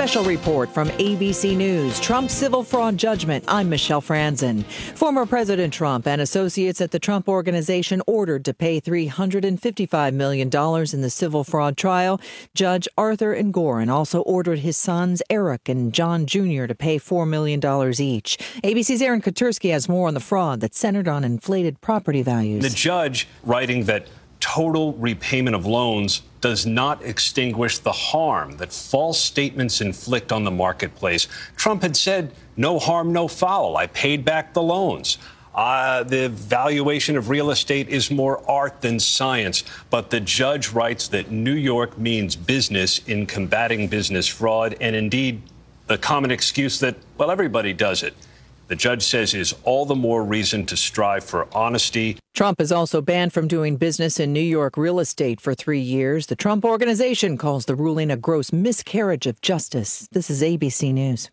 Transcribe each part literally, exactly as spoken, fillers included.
special report from A B C News, Trump's civil fraud judgment. I'm Michelle Franzen. Former President Trump and associates at the Trump Organization ordered to pay three hundred fifty-five million dollars in the civil fraud trial. Judge Arthur Engoron also ordered his sons Eric and John Junior to pay four million dollars each. A B C's Aaron Katersky has more on the fraud that centered on inflated property values. The judge writing that total repayment of loans does not extinguish the harm that false statements inflict on the marketplace. Trump had said, no harm, no foul. I paid back the loans. Uh, the valuation of real estate is more art than science. But the judge writes that New York means business in combating business fraud, and indeed the common excuse that, well, everybody does it. The judge says is all the more reason to strive for honesty. Trump is also banned from doing business in New York real estate for three years. The Trump Organization calls the ruling a gross miscarriage of justice. This is A B C News.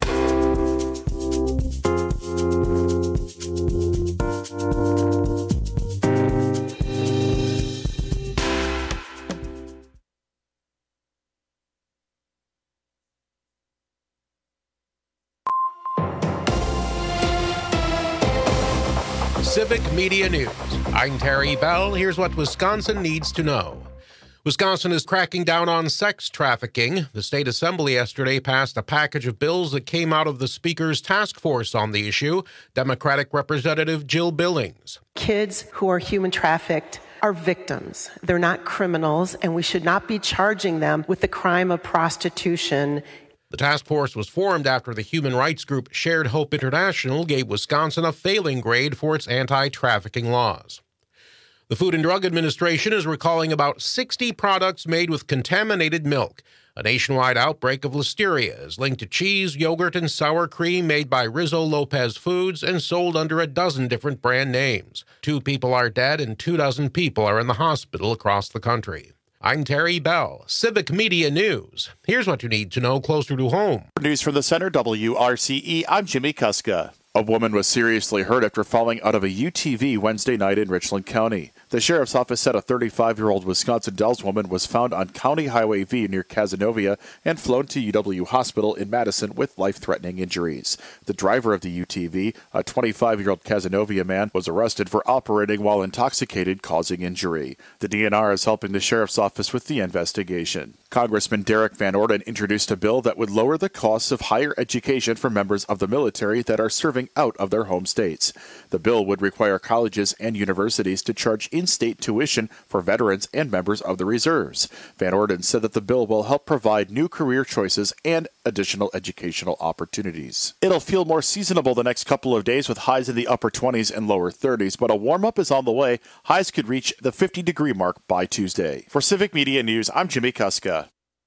Civic Media News. I'm Terry Bell. Here's what Wisconsin needs to know. Wisconsin is cracking down on sex trafficking. The state assembly yesterday passed a package of bills that came out of the speaker's task force on the issue, Democratic Representative Jill Billings. Kids who are human trafficked are victims. They're not criminals, and we should not be charging them with the crime of prostitution. The task force was formed after the human rights group Shared Hope International gave Wisconsin a failing grade for its anti-trafficking laws. The Food and Drug Administration is recalling about sixty products made with contaminated milk. A nationwide outbreak of listeria is linked to cheese, yogurt, and sour cream made by Rizzo Lopez Foods and sold under a dozen different brand names. Two people are dead and two dozen people are in the hospital across the country. I'm Terry Bell, Civic Media News. Here's what you need to know closer to home. News from the center, W R C E. I'm Jimmy Kuska. A woman was seriously hurt after falling out of a U T V Wednesday night in Richland County. The sheriff's office said a thirty-five-year-old Wisconsin Dells woman was found on County Highway V near Cazenovia and flown to U W Hospital in Madison with life-threatening injuries. The driver of the U T V, a twenty-five-year-old Cazenovia man, was arrested for operating while intoxicated, causing injury. The D N R is helping the sheriff's office with the investigation. Congressman Derek Van Orden introduced a bill that would lower the costs of higher education for members of the military that are serving out of their home states. The bill would require colleges and universities to charge in-state tuition for veterans and members of the reserves. Van Orden said that the bill will help provide new career choices and additional educational opportunities. It'll feel more seasonable the next couple of days with highs in the upper twenties and lower thirties, but a warm-up is on the way. Highs could reach the fifty-degree mark by Tuesday. For Civic Media News, I'm Jimmy Kuska.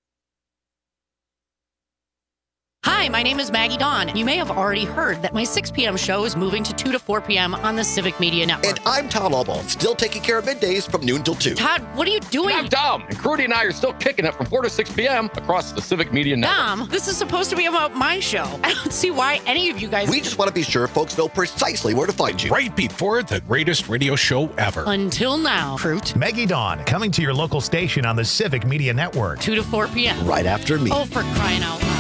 Hi, my name is Maggie Dawn. You may have already heard that my six p.m. show is moving to two to four p.m. on the Civic Media Network. And I'm Tom Albaugh, still taking care of middays from noon till two. Todd, what are you doing? I'm Dom, and Crudy and I are still kicking it from four to six p.m. across the Civic Media Network. Dom, this is supposed to be about my show. I don't see why any of you guys... We just want to be sure folks know precisely where to find you. Right before the greatest radio show ever. Until now, Fruit. Maggie Dawn, coming to your local station on the Civic Media Network. two to four p.m. Right after me. Oh, for crying out loud.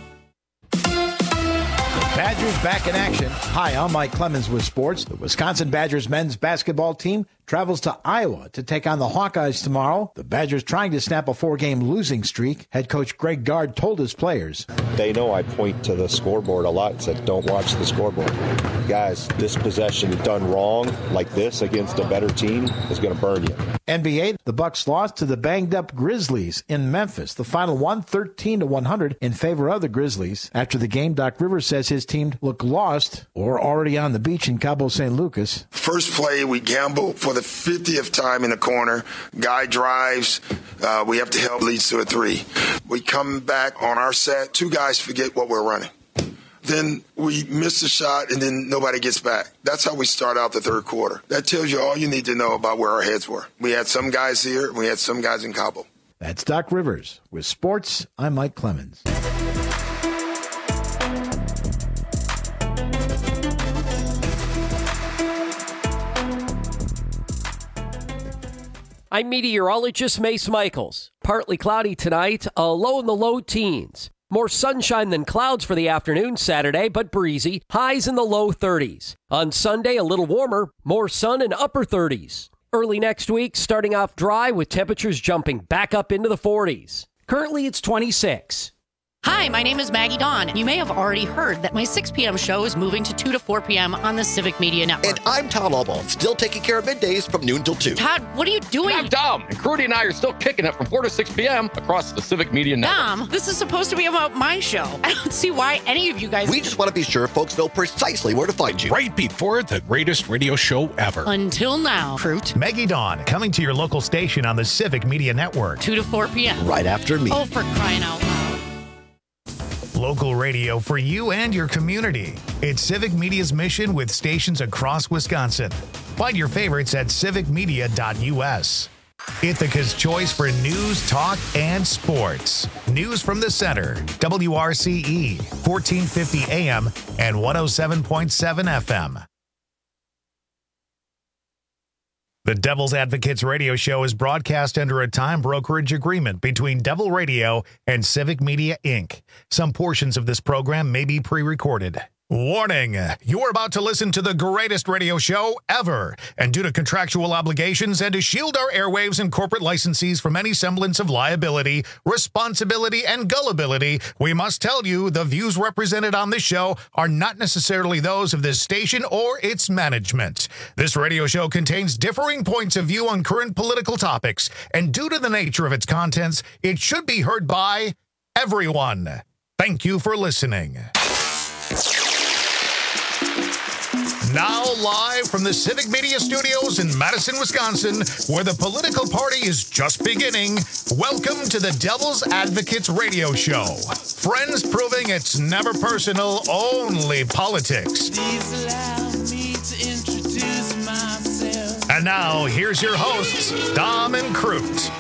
Badgers back in action. Hi, I'm Mike Clemens with sports. The Wisconsin Badgers men's basketball team travels to Iowa to take on the Hawkeyes tomorrow. The Badgers trying to snap a four-game losing streak. Head coach Greg Gard told his players. They know I point to the scoreboard a lot and said, don't watch the scoreboard. Guys, this possession done wrong like this against a better team is going to burn you. N B A, the Bucks lost to the banged-up Grizzlies in Memphis. The final one thirteen to one hundred in favor of the Grizzlies. After the game, Doc Rivers says his team looked lost or already on the beach in Cabo San Lucas. First play, we gamble for the fiftieth time in the corner. Guy drives. Uh, we have to help, leads to a three. We come back on our set. Two guys forget what we're running. Then we miss the shot, and then nobody gets back. That's how we start out the third quarter. That tells you all you need to know about where our heads were. We had some guys here, and we had some guys in Cabo. That's Doc Rivers. With sports, I'm Mike Clemens. I'm meteorologist Mace Michaels. Partly cloudy tonight, a low in the low teens. More sunshine than clouds for the afternoon Saturday, but breezy. Highs in the low thirties. On Sunday, a little warmer. More sun and upper thirties. Early next week, starting off dry with temperatures jumping back up into the forties. Currently, it's twenty-six. Hi, my name is Maggie Dawn. You may have already heard that my six p.m. show is moving to two to four p.m. on the Civic Media Network. And I'm Tom Albaugh, still taking care of middays from noon till two. Todd, what are you doing? I'm Dom, and Crudy and I are still kicking it from four to six p.m. across the Civic Media Network. Dom, this is supposed to be about my show. I don't see why any of you guys... We just want to be sure folks know precisely where to find you. Right before the greatest radio show ever. Until now, Fruit. Maggie Dawn, coming to your local station on the Civic Media Network. two to four p.m. Right after me. Oh, for crying out loud. Local radio for you and your community. It's Civic Media's mission with stations across Wisconsin. Find your favorites at civic media dot u s. Ithaca's choice for news, talk, and sports. News from the center. W R C E, fourteen fifty A M and one oh seven point seven F M. The Devil's Advocates radio show is broadcast under a time brokerage agreement between Devil Radio and Civic Media, Incorporated. Some portions of this program may be pre-recorded. Warning, you're about to listen to the greatest radio show ever. And due to contractual obligations and to shield our airwaves and corporate licensees from any semblance of liability, responsibility, and gullibility, we must tell you the views represented on this show are not necessarily those of this station or its management. This radio show contains differing points of view on current political topics, and due to the nature of its contents, it should be heard by everyone. Thank you for listening. Now live from the Civic Media Studios in Madison, Wisconsin, where the political party is just beginning, welcome to the Devil's Advocates radio show. Friends proving it's never personal, only politics. Please allow me to introduce myself. And now, here's your hosts, Dom and Crute.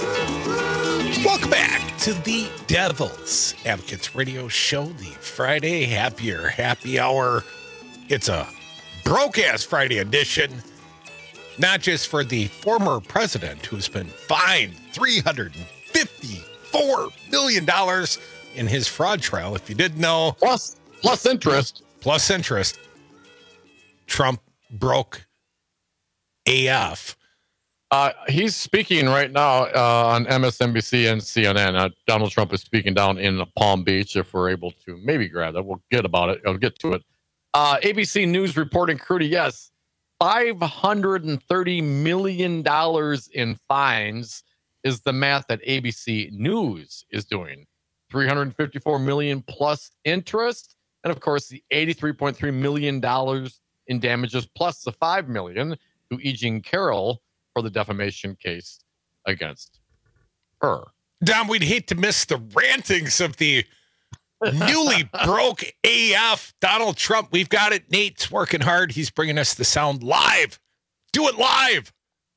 Welcome back to the Devil's Advocates radio show, the Friday Happier Happy Hour. It's a broke-ass Friday edition, not just for the former president who's been fined three hundred fifty-four million dollars in his fraud trial. If you didn't know, plus plus interest, plus interest. Trump broke A F. Uh, he's speaking right now uh, on M S N B C and C N N. Uh, Donald Trump is speaking down in Palm Beach. If we're able to maybe grab that, we'll get about it. I'll get to it. Uh, A B C News reporting, Crudy, yes, five hundred thirty million dollars in fines is the math that A B C News is doing. three hundred fifty-four million dollars plus interest, and of course the eighty-three point three million dollars in damages plus the five million dollars to E. Jean Carroll for the defamation case against her. Dom, we'd hate to miss the rantings of the newly broke A F Donald Trump. We've got it. Nate's working hard. He's bringing us the sound live. Do it live.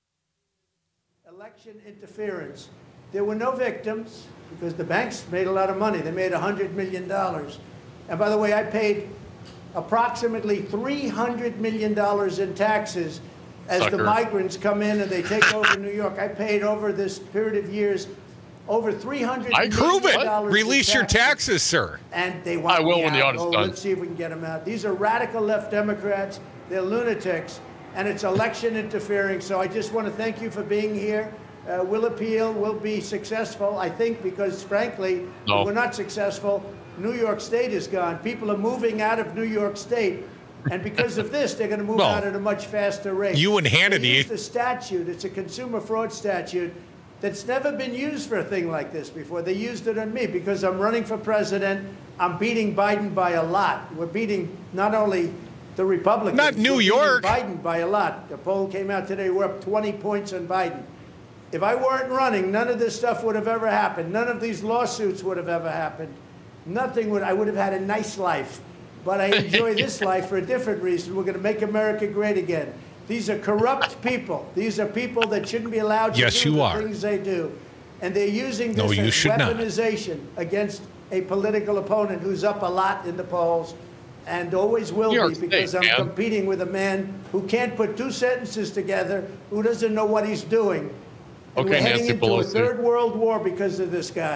Election interference. There were no victims because the banks made a lot of money. They made one hundred million dollars. And by the way, I paid approximately three hundred million dollars in taxes as Sucker. the migrants come in and they take over New York. I paid over this period of years over three hundred I prove it. dollars Release your taxes, sir. And they want I will me when the out. audit's Oh, done. let's see if we can get them out. These are radical left Democrats. They're lunatics, and it's election interfering. So I just want to thank you for being here. Uh, we'll appeal. We'll be successful, I think, because frankly, No. if we're not successful, New York State is gone. People are moving out of New York State. And because of this, they're going to move Well, out at a much faster rate. you and Hannity- They used a statute. It's a consumer fraud statute that's never been used for a thing like this before. They used it on me because I'm running for president. I'm beating Biden by a lot. We're beating not only the Republicans. Not New we're beating York. Biden by a lot. The poll came out today. We're up twenty points on Biden. If I weren't running, none of this stuff would have ever happened. None of these lawsuits would have ever happened. Nothing would. I would have had a nice life. But I enjoy this life for a different reason. We're going to make America great again. These are corrupt people. These are people that shouldn't be allowed to Yes, do you the are. things they do. And they're using No, this you as should not. weaponization against a political opponent who's up a lot in the polls and always will New York be because State, I'm man. competing with a man who can't put two sentences together, who doesn't know what he's doing. And Okay, we're heading Nancy into a Pelosi. third world war because of this guy.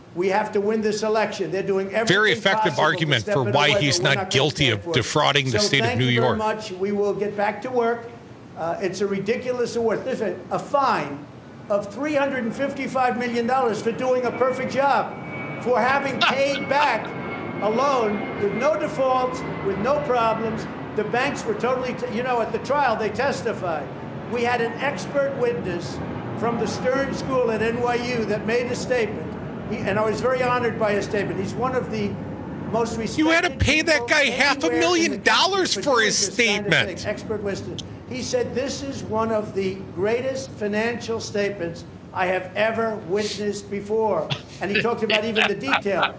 We have to win this election. They're doing everything Very effective possible argument to step for it why away, he's but we're not gonna guilty stand of for it. defrauding the So state of thank New you York. very much. We will get back to work. Uh, it's a ridiculous award. Listen, a fine of three hundred fifty-five million dollars for doing a perfect job, for having paid back a loan with no defaults, with no problems. The banks were totally, t- you know, at the trial they testified. We had an expert witness from the Stern School at N Y U that made a statement. He, and I was very honored by his statement. He's one of the most respected. You had to pay that guy half a anywhere in million the dollars country for doing his this kind of statement. thing. Expert witness. He said, this is one of the greatest financial statements I have ever witnessed before. And he talked about even the detail.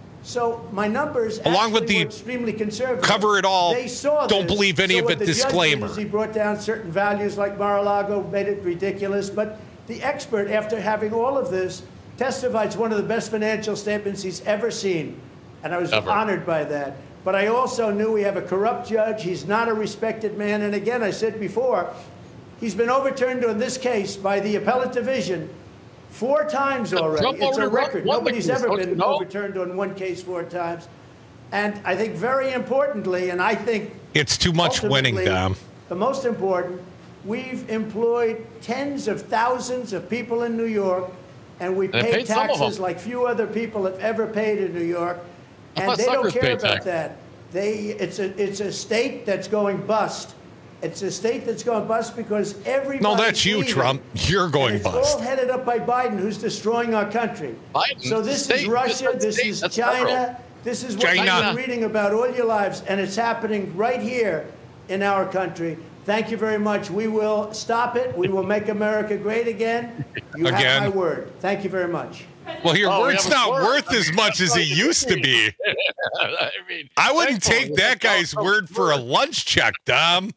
So my numbers Along with actually the were extremely conservative. cover it all, They saw don't this. believe any So of what it the judge did disclaimer. is he brought down certain values like Mar-a-Lago, made it ridiculous. But the expert, after having all of this, testified it's one of the best financial statements he's ever seen. And I was Ever. honored by that. But I also knew we have a corrupt judge. He's not a respected man. And again, I said before, he's been overturned on this case by the appellate division four times already. Trump It's a already record. won the Nobody's case, ever don't you been know? overturned on one case four times. And I think very importantly, and I think It's too much winning, ultimately, Dom. the most important, we've employed tens of thousands of people in New York, and we They pay paid some of taxes them. like few other people have ever paid in New York. I And thought they don't suckers care paid about tax. that. They, it's a, it's a state that's going bust. It's a state that's going bust because everybody. No, that's you, Trump. You're going it's bust. all headed up by Biden, who's destroying our country. Biden? So this State, is Russia. different This state, is that's China. federal. This is what China. you've been reading about all your lives, and it's happening right here in our country. Thank you very much. We will stop it. We will make America great again. You Again. have my word. Thank you very much. Well, your Oh, we word's have a not word. worth as much as it used to be. I mean, I wouldn't thankfully, take that it's all- guy's word for a lunch check, Dom.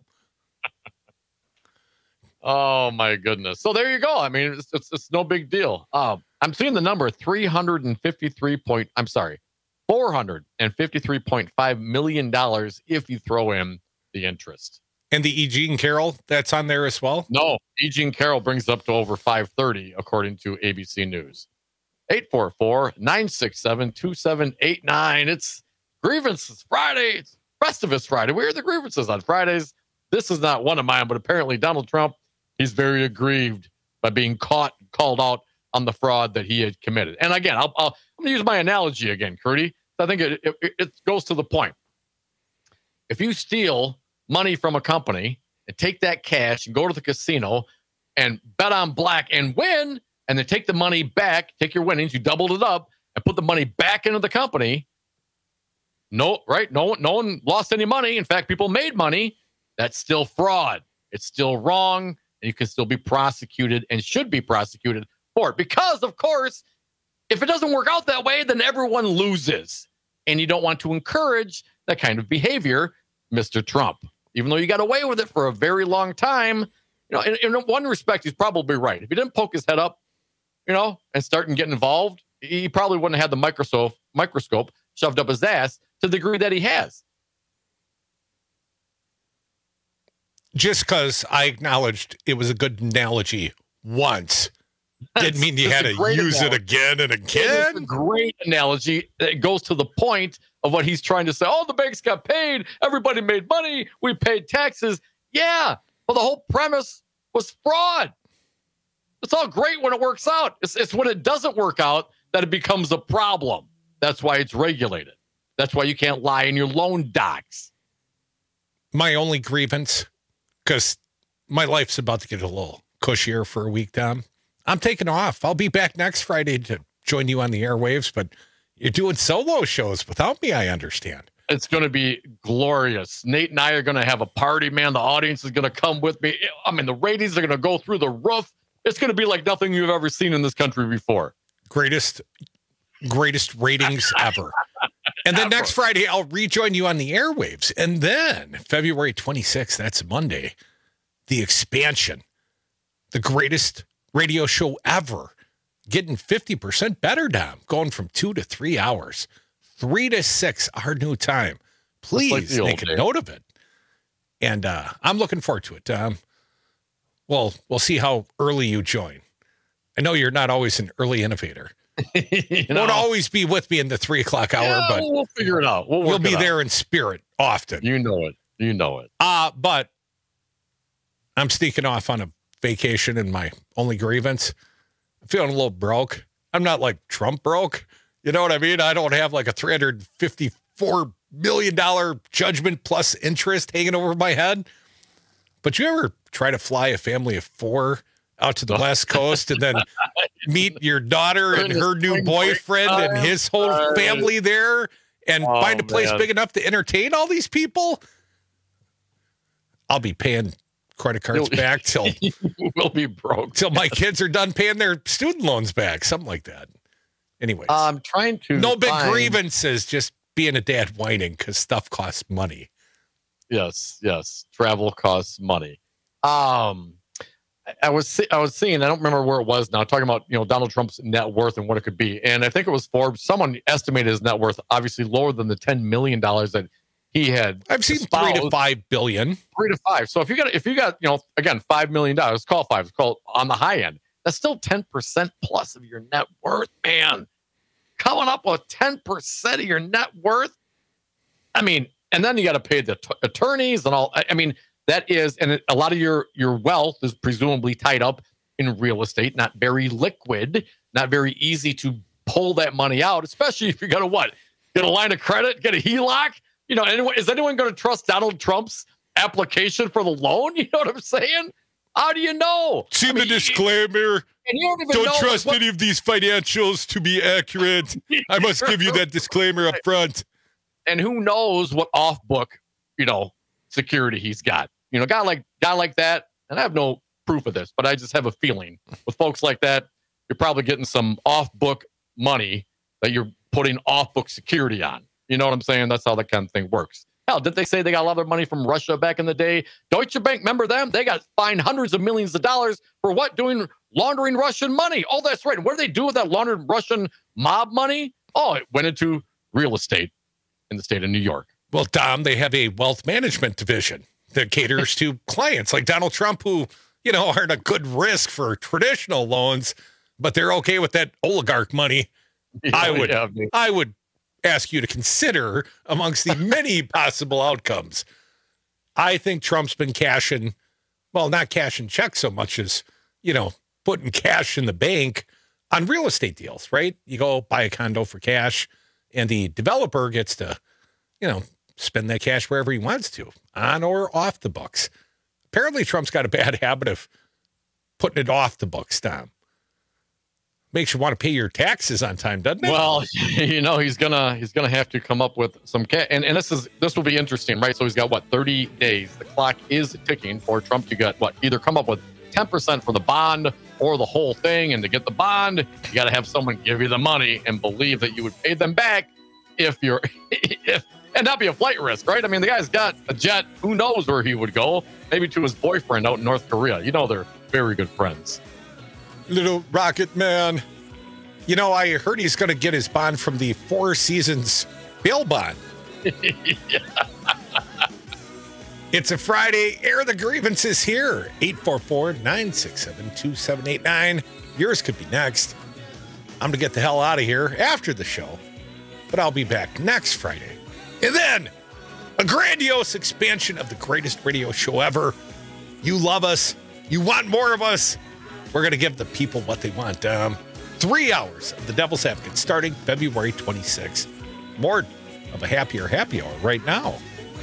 Oh my goodness! So there you go. I mean, it's it's, it's no big deal. Um, I'm seeing the number three hundred and fifty-three point. I'm sorry, four hundred and fifty-three point five million dollars if you throw in the interest. And the E. Jean Carroll, that's on there as well? No, E. Jean Carroll brings it up to over five thirty, according to A B C News. eight four four, nine six seven, two seven eight nine. It's Grievances Friday. It's Festivus Friday. We are the grievances on Fridays. This is not one of mine, but apparently Donald Trump, he's very aggrieved by being caught, called out on the fraud that he had committed. And again, I'll, I'll, I'm going to use my analogy again, Curdy. I think it, it, it goes to the point. If you steal money from a company and take that cash and go to the casino and bet on black and win, and then take the money back, take your winnings, you doubled it up, and put the money back into the company. No, right? No one, no one lost any money. In fact, people made money. That's still fraud. It's still wrong, and you can still be prosecuted and should be prosecuted for it. Because, of course, if it doesn't work out that way, then everyone loses. And you don't want to encourage that kind of behavior, Mister Trump. Even though you got away with it for a very long time, you know, in, in one respect, he's probably right. If he didn't poke his head up, you know, and start and get involved, he probably wouldn't have had the microscope microscope shoved up his ass to the degree that he has. Just because I acknowledged it was a good analogy once didn't mean you had to use it again and again. It's a great analogy. It goes to the point of what he's trying to say. Oh, the banks got paid. Everybody made money. We paid taxes. Yeah. Well, the whole premise was fraud. It's all great when it works out. It's, it's when it doesn't work out that it becomes a problem. That's why it's regulated. That's why you can't lie in your loan docs. My only grievance, because my life's about to get a little cushier for a week, Tom. I'm taking off. I'll be back next Friday to join you on the airwaves, but you're doing solo shows without me, I understand. It's going to be glorious. Nate and I are going to have a party, man. The audience is going to come with me. I mean, the ratings are going to go through the roof. It's going to be like nothing you've ever seen in this country before. Greatest, greatest ratings ever. And then Ever. next Friday, I'll rejoin you on the airwaves. And then February twenty-sixth, that's Monday, the expansion, the greatest radio show ever, getting fifty percent better, Dom, going from two to three hours, three to six, our new time. Please like make a days. note of it. And uh, I'm looking forward to it, Dom. Well, we'll see how early you join. I know you're not always an early innovator. you know? Won't always be with me in the three o'clock hour, yeah, but we'll figure it out. We'll work you'll be it there out. in spirit often. You know it. You know it. Uh, but I'm sneaking off on a vacation, and my only grievance, I'm feeling a little broke. I'm not like Trump broke. You know what I mean? I don't have like a three hundred fifty-four million dollars judgment plus interest hanging over my head. But you ever try to fly a family of four out to the West Coast and then meet your daughter and her new boyfriend and his whole family there and Oh, find a place man. big enough to entertain all these people? I'll be paying credit cards You'll- back till we'll be broke till my kids are done paying their student loans back, something like that. Anyways, I'm trying to no big find- grievances, just being a dad whining because stuff costs money. Yes, yes. Travel costs money. Um, I- I was see- I was seeing. I don't remember where it was now. Talking about you know Donald Trump's net worth and what it could be, and I think it was Forbes. Someone estimated his net worth obviously lower than the ten million dollars that he had. I've seen three to five billion. Three to five. So if you got if you got you know again five million dollars, call five. It's called on the high end. That's still ten percent plus of your net worth, man. Coming up with ten percent of your net worth. I mean, and then you got to pay the t- attorneys and all. I, I mean, that is, and a lot of your your wealth is presumably tied up in real estate, not very liquid, not very easy to pull that money out, especially if you're going to what? Get a line of credit, get a H E L O C? You know, anyone, is anyone going to trust Donald Trump's application for the loan? You know what I'm saying? How do you know? See I the mean, disclaimer. And you don't even Don't know trust what- any of these financials to be accurate. I must give you that disclaimer up front. And who knows what off book, you know, security he's got. You know, guy like guy like that, and I have no proof of this, but I just have a feeling with folks like that, you're probably getting some off book money that you're putting off book security on. You know what I'm saying? That's how that kind of thing works. Hell, did they say they got a lot of money from Russia back in the day? Deutsche Bank, remember them? They got fined hundreds of millions of dollars for what? Doing laundering Russian money. Oh, that's right. What did they do with that laundered Russian mob money? Oh, it went into real estate in the state of New York. Well, Dom, they have a wealth management division that caters to clients like Donald Trump, who, you know, aren't a good risk for traditional loans, but they're okay with that oligarch money. Yeah, I would, yeah, dude. I would ask you to consider amongst the many possible outcomes. I think Trump's been cashing, well, not cashing checks so much as, you know, putting cash in the bank on real estate deals, right? You go buy a condo for cash and the developer gets to, you know, spend that cash wherever he wants to, on or off the books. Apparently, Trump's got a bad habit of putting it off the books, Tom. Makes you want to pay your taxes on time, doesn't it? Well, you know, he's gonna he's gonna have to come up with some cash, and, and this is this will be interesting, right? So he's got what thirty days. The clock is ticking for Trump to get what either come up with ten percent for the bond or the whole thing. And to get the bond, you got to have someone give you the money and believe that you would pay them back if you're if and not be a flight risk, right? I mean, the guy's got a jet. Who knows where he would go? Maybe to his boyfriend out in North Korea. You know, they're very good friends. Little Rocket Man. You know, I heard he's going to get his bond from the Four Seasons bail bond. Yeah. It's a Friday. Air the grievances here. eight four four, nine six seven, two seven eight nine. Yours could be next. I'm going to get the hell out of here after the show, but I'll be back next Friday. And then a grandiose expansion of the greatest radio show ever. You love us. You want more of us. We're going to give the people what they want. Um, three hours of the Devil's Advocate starting February twenty-sixth. More of a happier happy hour right now.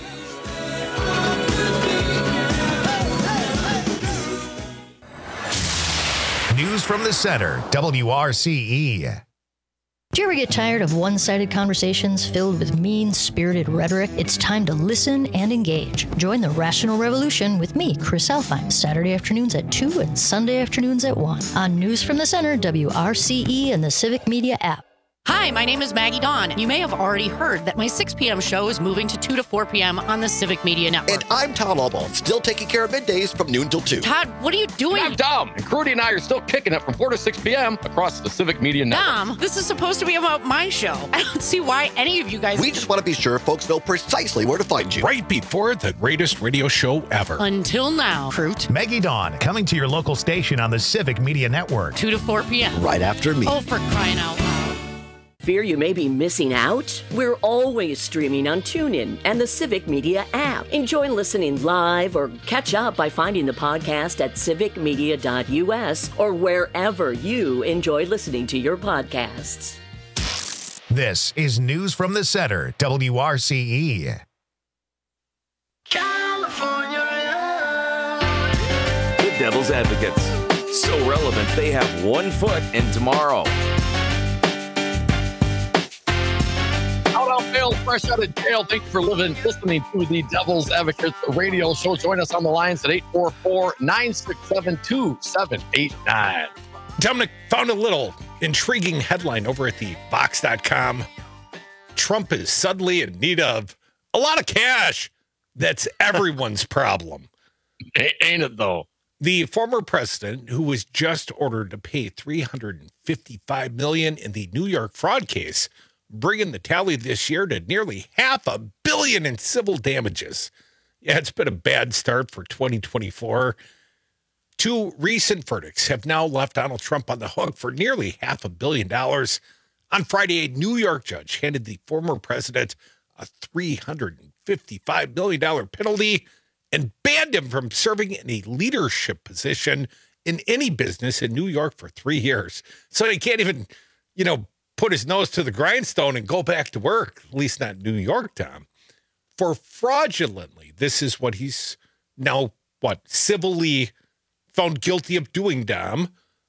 News from the center, W R C E. Do you ever get tired of one-sided conversations filled with mean-spirited rhetoric? It's time to listen and engage. Join the Rational Revolution with me, Chris Alfine, Saturday afternoons at two and Sunday afternoons at one on News from the Center, W R C E, and the Civic Media app. Hi, my name is Maggie Dawn. You may have already heard that my six p.m. show is moving to two to four p.m. on the Civic Media Network. And I'm Tom Albaugh, still taking care of middays from noon till two. Todd, what are you doing? I'm Dom, and Crudy and I are still kicking it from four to six p.m. across the Civic Media Network. Dom, this is supposed to be about my show. I don't see why any of you guys... We just want to be sure folks know precisely where to find you. Right before the greatest radio show ever. Until now, Fruit. Maggie Dawn, coming to your local station on the Civic Media Network. two to four p.m. Right after me. Oh, for crying out loud. Fear you may be missing out? We're always streaming on TuneIn and the Civic Media app. Enjoy listening live or catch up by finding the podcast at civic media dot u s or wherever you enjoy listening to your podcasts. This is News from the Center, W R C E. California. The Devil's Advocates. So relevant, they have one foot in tomorrow. Bill, fresh out of jail. Thank you for living, listening to the Devil's Advocates radio show. Join us on the lines at eight four four, nine six seven, two seven eight nine. Dominic found a little intriguing headline over at the Vox dot com. Trump is suddenly in need of a lot of cash. That's everyone's problem. Ain't it, though? The former president, who was just ordered to pay three hundred fifty-five million dollars in the New York fraud case, bringing the tally this year to nearly half a billion in civil damages. Yeah, it's been a bad start for twenty twenty-four. Two recent verdicts have now left Donald Trump on the hook for nearly half a billion dollars. On Friday, a New York judge handed the former president a three hundred fifty-five million dollars penalty and banned him from serving in a leadership position in any business in New York for three years. So he can't even, you know, put his nose to the grindstone and go back to work, at least not New York, Tom. For fraudulently, this is what he's now, what, civilly found guilty of doing, Dom,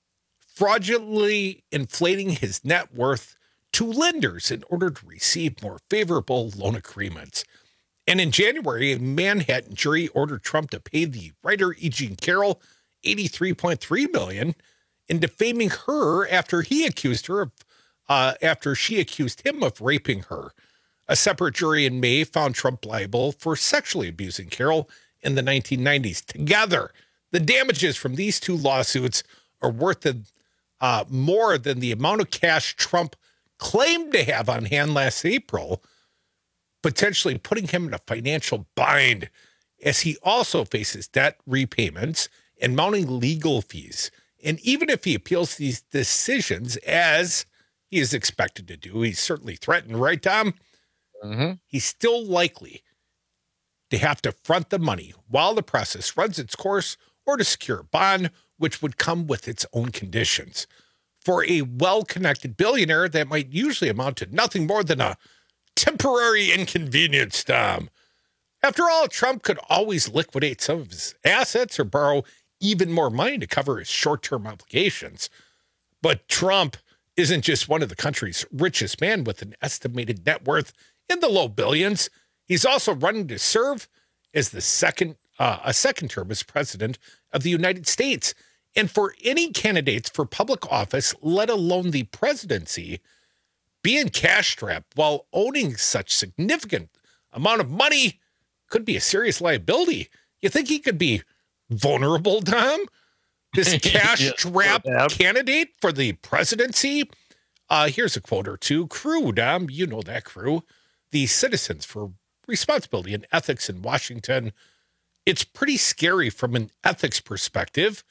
fraudulently inflating his net worth to lenders in order to receive more favorable loan agreements. And in January, a Manhattan jury ordered Trump to pay the writer E. Jean Carroll eighty-three point three million dollars in defaming her after he accused her of Uh, after she accused him of raping her. A separate jury in May found Trump liable for sexually abusing Carroll in the nineteen nineties. Together, the damages from these two lawsuits are worth the, uh, more than the amount of cash Trump claimed to have on hand last April, potentially putting him in a financial bind as he also faces debt repayments and mounting legal fees. And even if he appeals these decisions, as he is expected to do, he's certainly threatened, right, Tom? Mm-hmm. He's still likely to have to front the money while the process runs its course or to secure a bond, which would come with its own conditions. For a well-connected billionaire, that might usually amount to nothing more than a temporary inconvenience, Tom. After all, Trump could always liquidate some of his assets or borrow even more money to cover his short-term obligations. But Trump isn't just one of the country's richest men with an estimated net worth in the low billions. He's also running to serve as the second, uh, a second term as president of the United States. And for any candidates for public office, let alone the presidency, being cash-strapped while owning such significant amount of money could be a serious liability. You think he could be vulnerable, Tom? This cash-strapped yeah, candidate for the presidency? Uh, here's a quote or two. Crew, Dom, you know that crew. The Citizens for Responsibility and Ethics in Washington. It's pretty scary from an ethics perspective.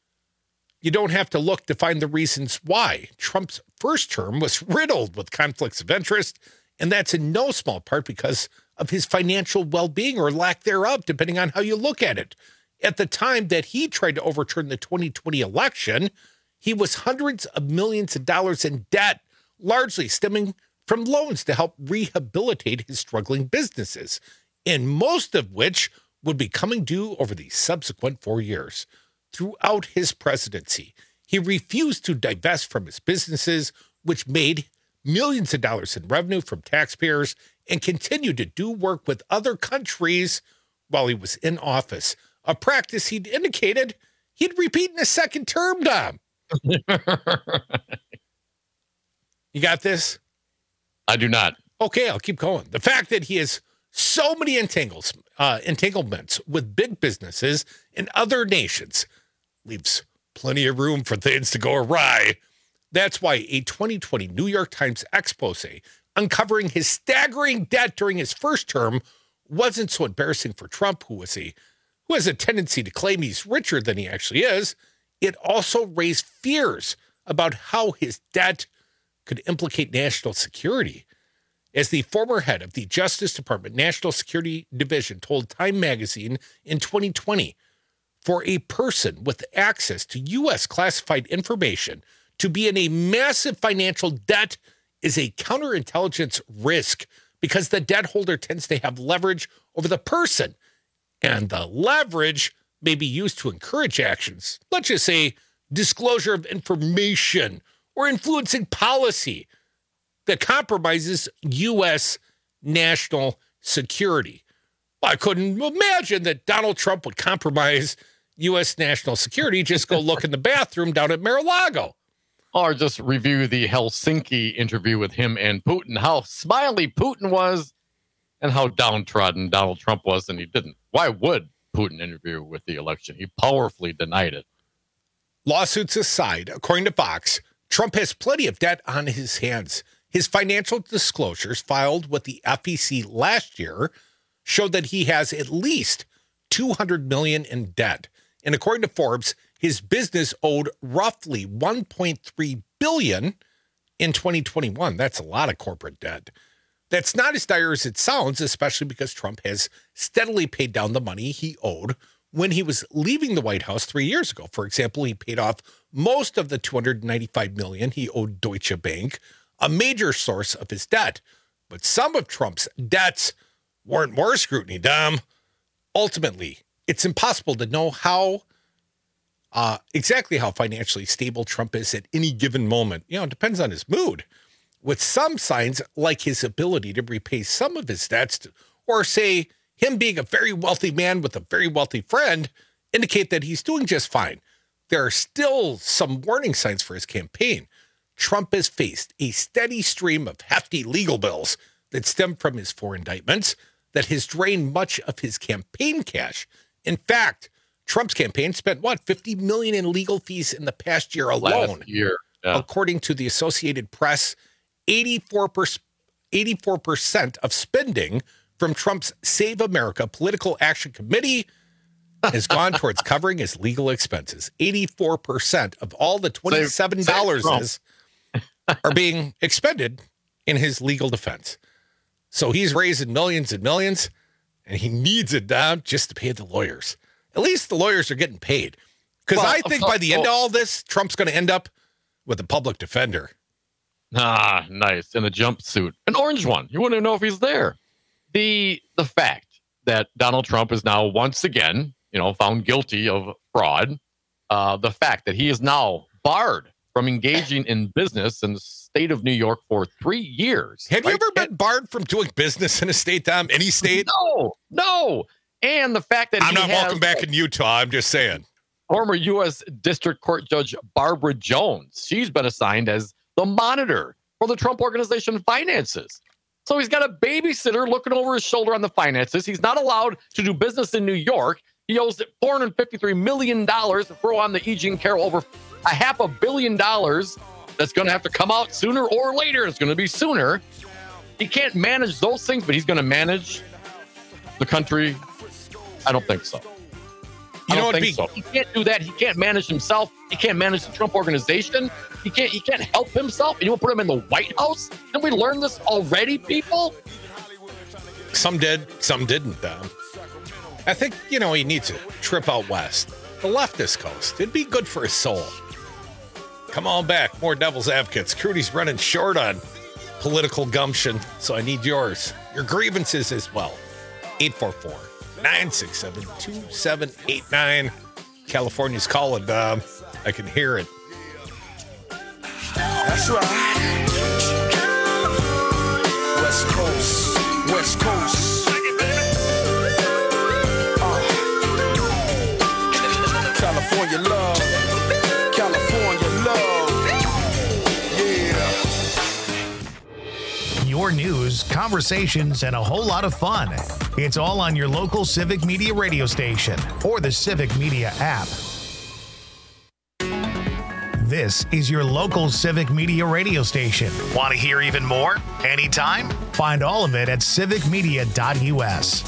You don't have to look to find the reasons why. Trump's first term was riddled with conflicts of interest, and that's in no small part because of his financial well-being or lack thereof, depending on how you look at it. At the time that he tried to overturn the twenty twenty election, he was hundreds of millions of dollars in debt, largely stemming from loans to help rehabilitate his struggling businesses, and most of which would be coming due over the subsequent four years. Throughout his presidency, he refused to divest from his businesses, which made millions of dollars in revenue from taxpayers, and continued to do work with other countries while he was in office. A practice he'd indicated he'd repeat in a second term, Dom. You You got this? I do not. Okay, I'll keep going. The fact that he has so many entangles, uh, entanglements with big businesses in other nations leaves plenty of room for things to go awry. That's why a twenty twenty New York Times expose uncovering his staggering debt during his first term wasn't so embarrassing for Trump, who was a who has a tendency to claim he's richer than he actually is. It also raised fears about how his debt could implicate national security. As the former head of the Justice Department National Security Division told Time magazine in twenty twenty, for a person with access to U S classified information to be in a massive financial debt is a counterintelligence risk because the debt holder tends to have leverage over the person, and the leverage may be used to encourage actions. Let's just say disclosure of information or influencing policy that compromises U S national security. Well, I couldn't imagine that Donald Trump would compromise U S national security. Just go look in the bathroom down at Mar-a-Lago. Or just review the Helsinki interview with him and Putin, how smiley Putin was and how downtrodden Donald Trump was, and he didn't. Why would Putin interview with the election? He powerfully denied it. Lawsuits aside, according to Fox, Trump has plenty of debt on his hands. His financial disclosures filed with the F E C last year showed that he has at least two hundred million dollars in debt. And according to Forbes, his business owed roughly one point three billion dollars in twenty twenty-one. That's a lot of corporate debt. That's not as dire as it sounds, especially because Trump has steadily paid down the money he owed when he was leaving the White House three years ago. For example, he paid off most of the two hundred ninety-five million dollars he owed Deutsche Bank, a major source of his debt. But some of Trump's debts warrant more scrutiny, Dom. Ultimately, it's impossible to know how uh, exactly how financially stable Trump is at any given moment. You know, it depends on his mood. With some signs, like his ability to repay some of his debts, to, or say him being a very wealthy man with a very wealthy friend, indicate that he's doing just fine. There are still some warning signs for his campaign. Trump has faced a steady stream of hefty legal bills that stem from his four indictments that has drained much of his campaign cash. In fact, Trump's campaign spent, what, fifty million dollars in legal fees in the past year alone. Last year, yeah. According to the Associated Press, eighty-four percent of spending from Trump's Save America Political Action Committee has gone towards covering his legal expenses. eighty-four percent of all the twenty-seven dollars save, save are being expended in his legal defense. So he's raising millions and millions, and he needs it down just to pay the lawyers. At least the lawyers are getting paid. Because well, I think uh, by the end of all this, Trump's going to end up with a public defender. Ah, nice. In a jumpsuit. An orange one. You wouldn't know if he's there. The the fact that Donald Trump is now once again, you know, found guilty of fraud. Uh, the fact that he is now barred from engaging in business in the state of New York for three years. Have right? you ever been barred from doing business in a state, Tom? Any state? No, no. And the fact that I'm he not has, welcome back in Utah. I'm just saying. Former U S District Court Judge Barbara Jones. She's been assigned as the monitor for the Trump Organization finances. So he's got a babysitter looking over his shoulder on the finances. He's not allowed to do business in New York. He owes four hundred fifty-three million dollars to throw on the E. Jean Carroll over a half a billion dollars that's going to have to come out sooner or later. It's going to be sooner. He can't manage those things, but he's going to manage the country. I don't think so. You I know don't think be- so. He can't do that. He can't manage himself. He can't manage the Trump Organization. He can't. He can't help himself. And you want to put him in the White House? Didn't we learn this already, people? Some did, some didn't. Um, I think you know he needs a trip out west, the leftist coast. It'd be good for his soul. Come on back, more Devil's Advocates. Crudy's running short on political gumption, so I need yours. Your grievances as well. eight four four, nine six seven, two seven eight nine. California's calling, Dom. I can hear it. That's right. West Coast, West Coast. Uh. California love, California love. Yeah. news, conversations, and a whole lot of fun. It's all on your local Civic Media radio station or the Civic Media app. This is your local Civic Media radio station. Want to hear even more? Anytime? Find all of it at civic media dot u s.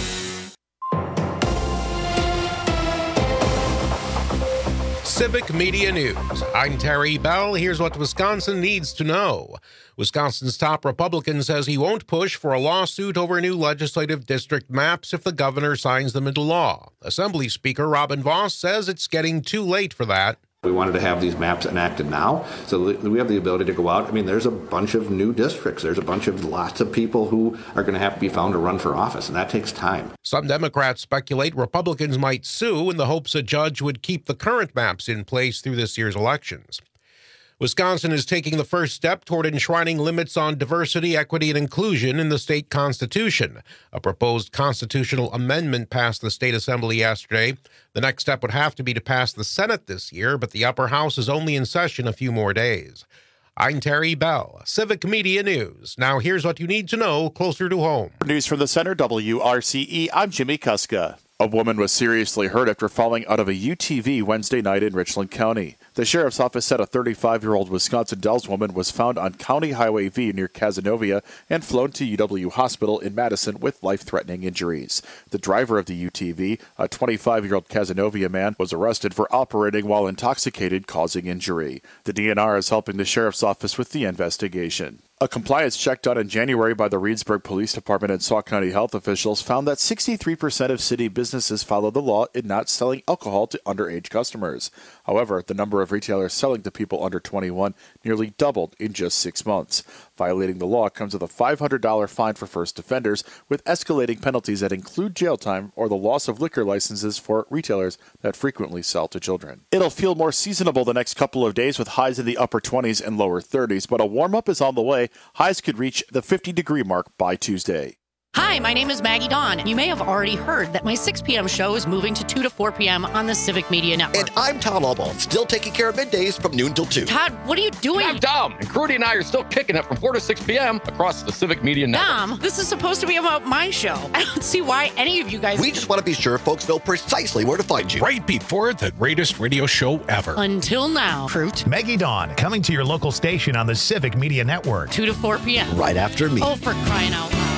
Civic Media News. I'm Terry Bell. Here's what Wisconsin needs to know. Wisconsin's top Republican says he won't push for a lawsuit over new legislative district maps if the governor signs them into law. Assembly Speaker Robin Vos says it's getting too late for that. We wanted to have these maps enacted now, so that we have the ability to go out. I mean, there's a bunch of new districts. There's a bunch of lots of people who are going to have to be found to run for office, and that takes time. Some Democrats speculate Republicans might sue in the hopes a judge would keep the current maps in place through this year's elections. Wisconsin is taking the first step toward enshrining limits on diversity, equity, and inclusion in the state constitution. A proposed constitutional amendment passed the state assembly yesterday. The next step would have to be to pass the Senate this year, but the upper house is only in session a few more days. I'm Terry Bell, Civic Media News. Now here's what you need to know closer to home. News from the Center, W R C E. I'm Jimmy Kuska. A woman was seriously hurt after falling out of a U T V Wednesday night in Richland County. The sheriff's office said a thirty-five-year-old Wisconsin Dells woman was found on County Highway V near Cazenovia and flown to U W Hospital in Madison with life-threatening injuries. The driver of the U T V, a twenty-five-year-old Cazenovia man, was arrested for operating while intoxicated, causing injury. The D N R is helping the sheriff's office with the investigation. A compliance check done in January by the Reedsburg Police Department and Sauk County health officials found that sixty-three percent of city businesses follow the law in not selling alcohol to underage customers. However, the number of retailers selling to people under twenty-one nearly doubled in just six months. Violating the law comes with a five hundred dollars fine for first offenders, with escalating penalties that include jail time or the loss of liquor licenses for retailers that frequently sell to children. It'll feel more seasonable the next couple of days with highs in the upper twenties and lower thirties, but a warm-up is on the way. Highs could reach the fifty-degree mark by Tuesday. Hi, my name is Maggie Dawn. You may have already heard that my six p.m. show is moving to two to four p.m. on the Civic Media Network. And I'm Todd Albaugh, still taking care of middays from noon till two. Todd, what are you doing? I'm Dom, and Crudy and I are still kicking it from four to six p.m. across the Civic Media Network. Dom, this is supposed to be about my show. I don't see why any of you guys... We just want to be sure folks know precisely where to find you. Right before the greatest radio show ever. Until now, Fruit. Maggie Dawn, coming to your local station on the Civic Media Network. two to four p.m. Right after me. Oh, for crying out loud.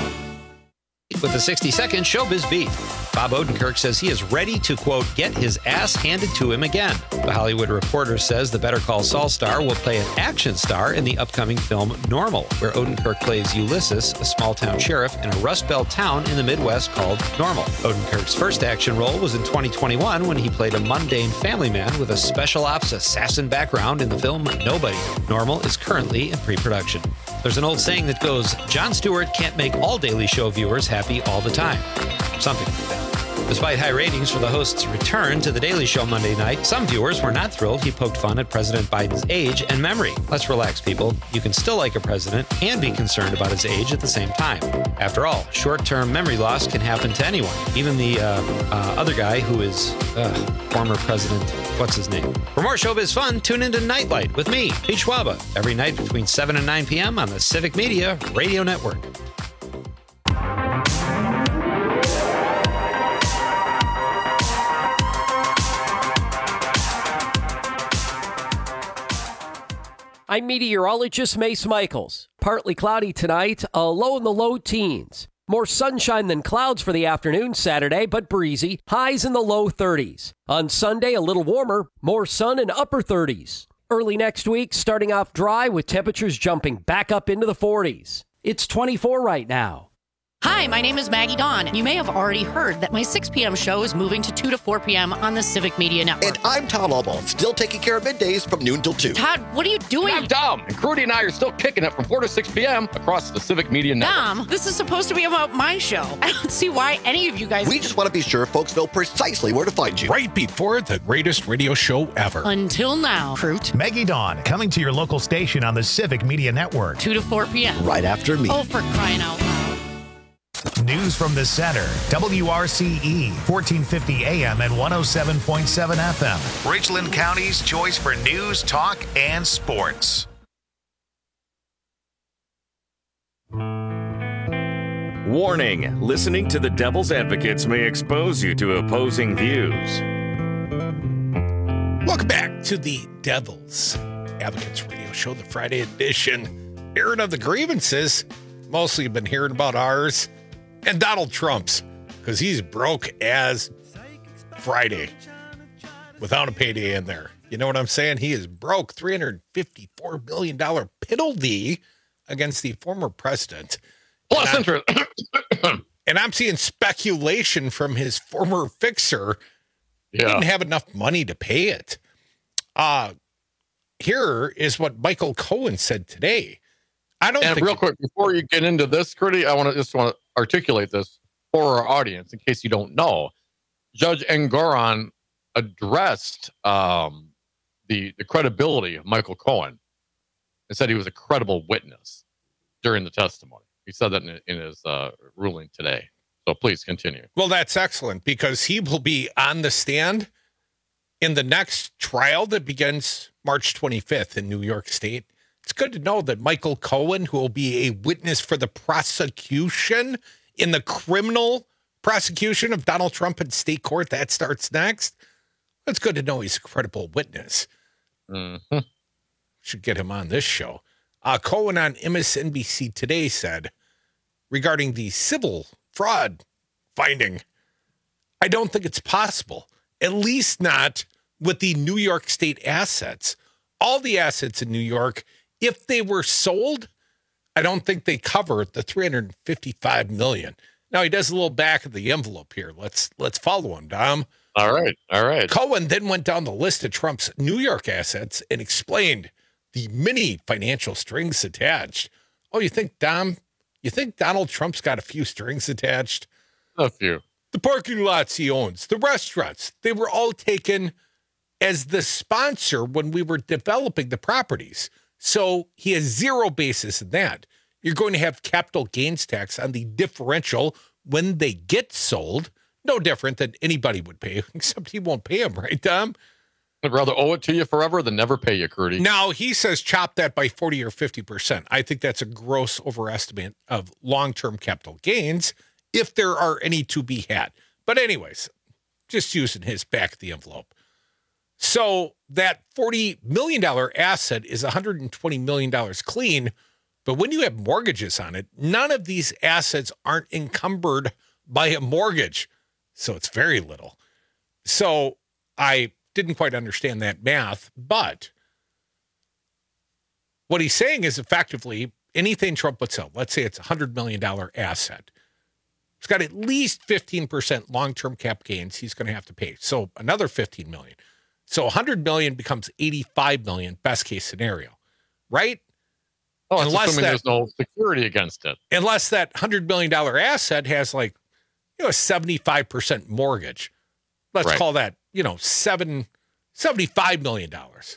With the sixty-second Showbiz Beat, Bob Odenkirk says he is ready to, quote, get his ass handed to him again. The Hollywood Reporter says the Better Call Saul star will play an action star in the upcoming film Normal, where Odenkirk plays Ulysses, a small-town sheriff in a Rust Belt town in the Midwest called Normal. Odenkirk's first action role was in twenty twenty-one when he played a mundane family man with a special ops assassin background in the film Nobody. Normal is currently in pre-production. There's an old saying that goes, Jon Stewart can't make all Daily Show viewers happy all the time. Something like that. Despite high ratings for the host's return to The Daily Show Monday night, some viewers were not thrilled he poked fun at President Biden's age and memory. Let's relax, people. You can still like a president and be concerned about his age at the same time. After all, short-term memory loss can happen to anyone, even the uh, uh, other guy who is uh, former president, what's his name? For more showbiz fun, tune into Nightlight with me, Pete Schwaba, every night between seven and nine p.m. on the Civic Media Radio Network. I'm meteorologist Mace Michaels. Partly cloudy tonight, a low in the low teens. More sunshine than clouds for the afternoon Saturday, but breezy. Highs in the low thirties. On Sunday, a little warmer, more sun and upper thirties. Early next week, starting off dry with temperatures jumping back up into the forties. It's twenty-four right now. Hi, my name is Maggie Dawn. You may have already heard that my six p.m. show is moving to two to four p.m. on the Civic Media Network. And I'm Todd Albaugh, still taking care of middays from noon till two. Todd, what are you doing? I'm Dom, and Crudy and I are still kicking it from four to six p.m. across the Civic Media Network. Dom, this is supposed to be about my show. I don't see why any of you guys... We just want to be sure folks know precisely where to find you. Right before the greatest radio show ever. Until now, Fruit. Maggie Dawn, coming to your local station on the Civic Media Network. two to four p.m. Right after me. Oh, for crying out loud. News from the Center, W R C E, fourteen fifty A M and one oh seven point seven F M. Richland County's choice for news, talk, and sports. Warning, listening to the Devil's Advocates may expose you to opposing views. Welcome back to the Devil's Advocates Radio Show, the Friday edition. Airing of the grievances. Mostly been hearing about ours and Donald Trump's, because he's broke as Friday without a payday in there. You know what I'm saying? He is broke. three hundred fifty-four million dollars penalty against the former president. Plus and interest. And I'm seeing speculation from his former fixer. Yeah. Didn't have enough money to pay it. Uh, here is what Michael Cohen said today. I don't and think real quick, before you get into this, Critty, I want to just want to articulate this for our audience in case you don't know. Judge Engoron addressed um, the, the credibility of Michael Cohen and said he was a credible witness during the testimony. He said that in, in his uh, ruling today. So please continue. Well, that's excellent because he will be on the stand in the next trial that begins March twenty-fifth in New York State. It's good to know that Michael Cohen, who will be a witness for the prosecution in the criminal prosecution of Donald Trump in state court, that starts next. It's good to know he's a credible witness. Mm-hmm. Should get him on this show. Uh, Cohen on M S N B C Today said, regarding the civil fraud finding, I don't think it's possible, at least not with the New York State assets. All the assets in New York, if they were sold, I don't think they cover the three hundred fifty-five million dollars. Now, he does a little back of the envelope here. Let's let's follow him, Dom. All right, all right. Cohen then went down the list of Trump's New York assets and explained the many financial strings attached. Oh, you think, Dom, you think Donald Trump's got a few strings attached? A few. The parking lots he owns, the restaurants, they were all taken as the sponsor when we were developing the properties. So he has zero basis in that. You're going to have capital gains tax on the differential when they get sold. No different than anybody would pay, except he won't pay them, right, Dom? I'd rather owe it to you forever than never pay you, Crudy. Now, he says chop that by forty or fifty percent. I think that's a gross overestimate of long-term capital gains, if there are any to be had. But anyways, just using his back of the envelope. So that forty million dollars asset is one hundred twenty million dollars clean. But when you have mortgages on it, none of these assets aren't encumbered by a mortgage. So it's very little. So I didn't quite understand that math, but what he's saying is effectively anything Trump would sell, let's say it's a one hundred million dollars asset. It's got at least fifteen percent long-term cap gains he's going to have to pay. So another fifteen million dollars. So one hundred million dollars becomes eighty-five million dollars, best case scenario, right? Oh, unless assuming that, there's no security against it. Unless that one hundred million dollars asset has like, you know, a seventy-five percent mortgage. Let's right. call that, you know, seven, seventy-five million dollars.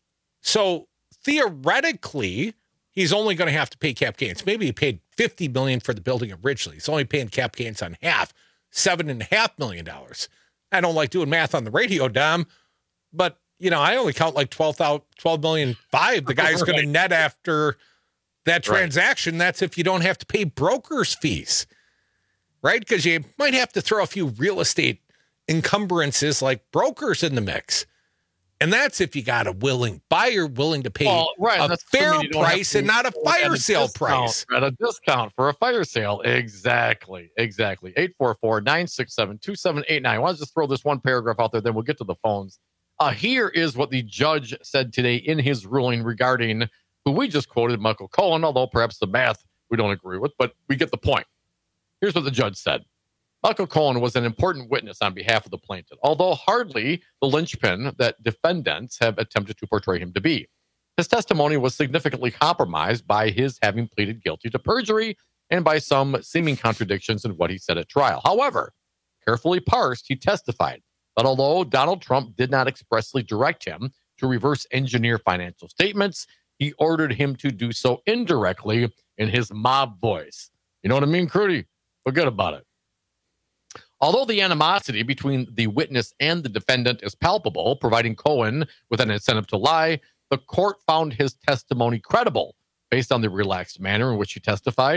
So theoretically, he's only going to have to pay cap gains. Maybe he paid fifty million dollars for the building originally. He's only paying cap gains on half, seven and a half million dollars. I don't like doing math on the radio, Dom, but you know, I only count like twelve million five. The guy's right. going to net after that transaction. Right. That's if you don't have to pay broker's fees, right? Because you might have to throw a few real estate encumbrances like brokers in the mix. And that's if you got a willing buyer willing to pay well, right. a fair price and not a fire sale price. At a discount for a fire sale. Exactly. Exactly. eight four four, nine six seven, two seven eight nine. I want to just throw this one paragraph out there, then we'll get to the phones. Uh, here is what the judge said today in his ruling regarding who we just quoted, Michael Cohen, although perhaps the math we don't agree with, but we get the point. Here's what the judge said. Michael Cohen was an important witness on behalf of the plaintiff, although hardly the linchpin that defendants have attempted to portray him to be. His testimony was significantly compromised by his having pleaded guilty to perjury and by some seeming contradictions in what he said at trial. However, carefully parsed, he testified that although Donald Trump did not expressly direct him to reverse engineer financial statements, he ordered him to do so indirectly in his mob voice. You know what I mean, Crudy? Forget about it. Although the animosity between the witness and the defendant is palpable, providing Cohen with an incentive to lie, the court found his testimony credible based on the relaxed manner in which he testified,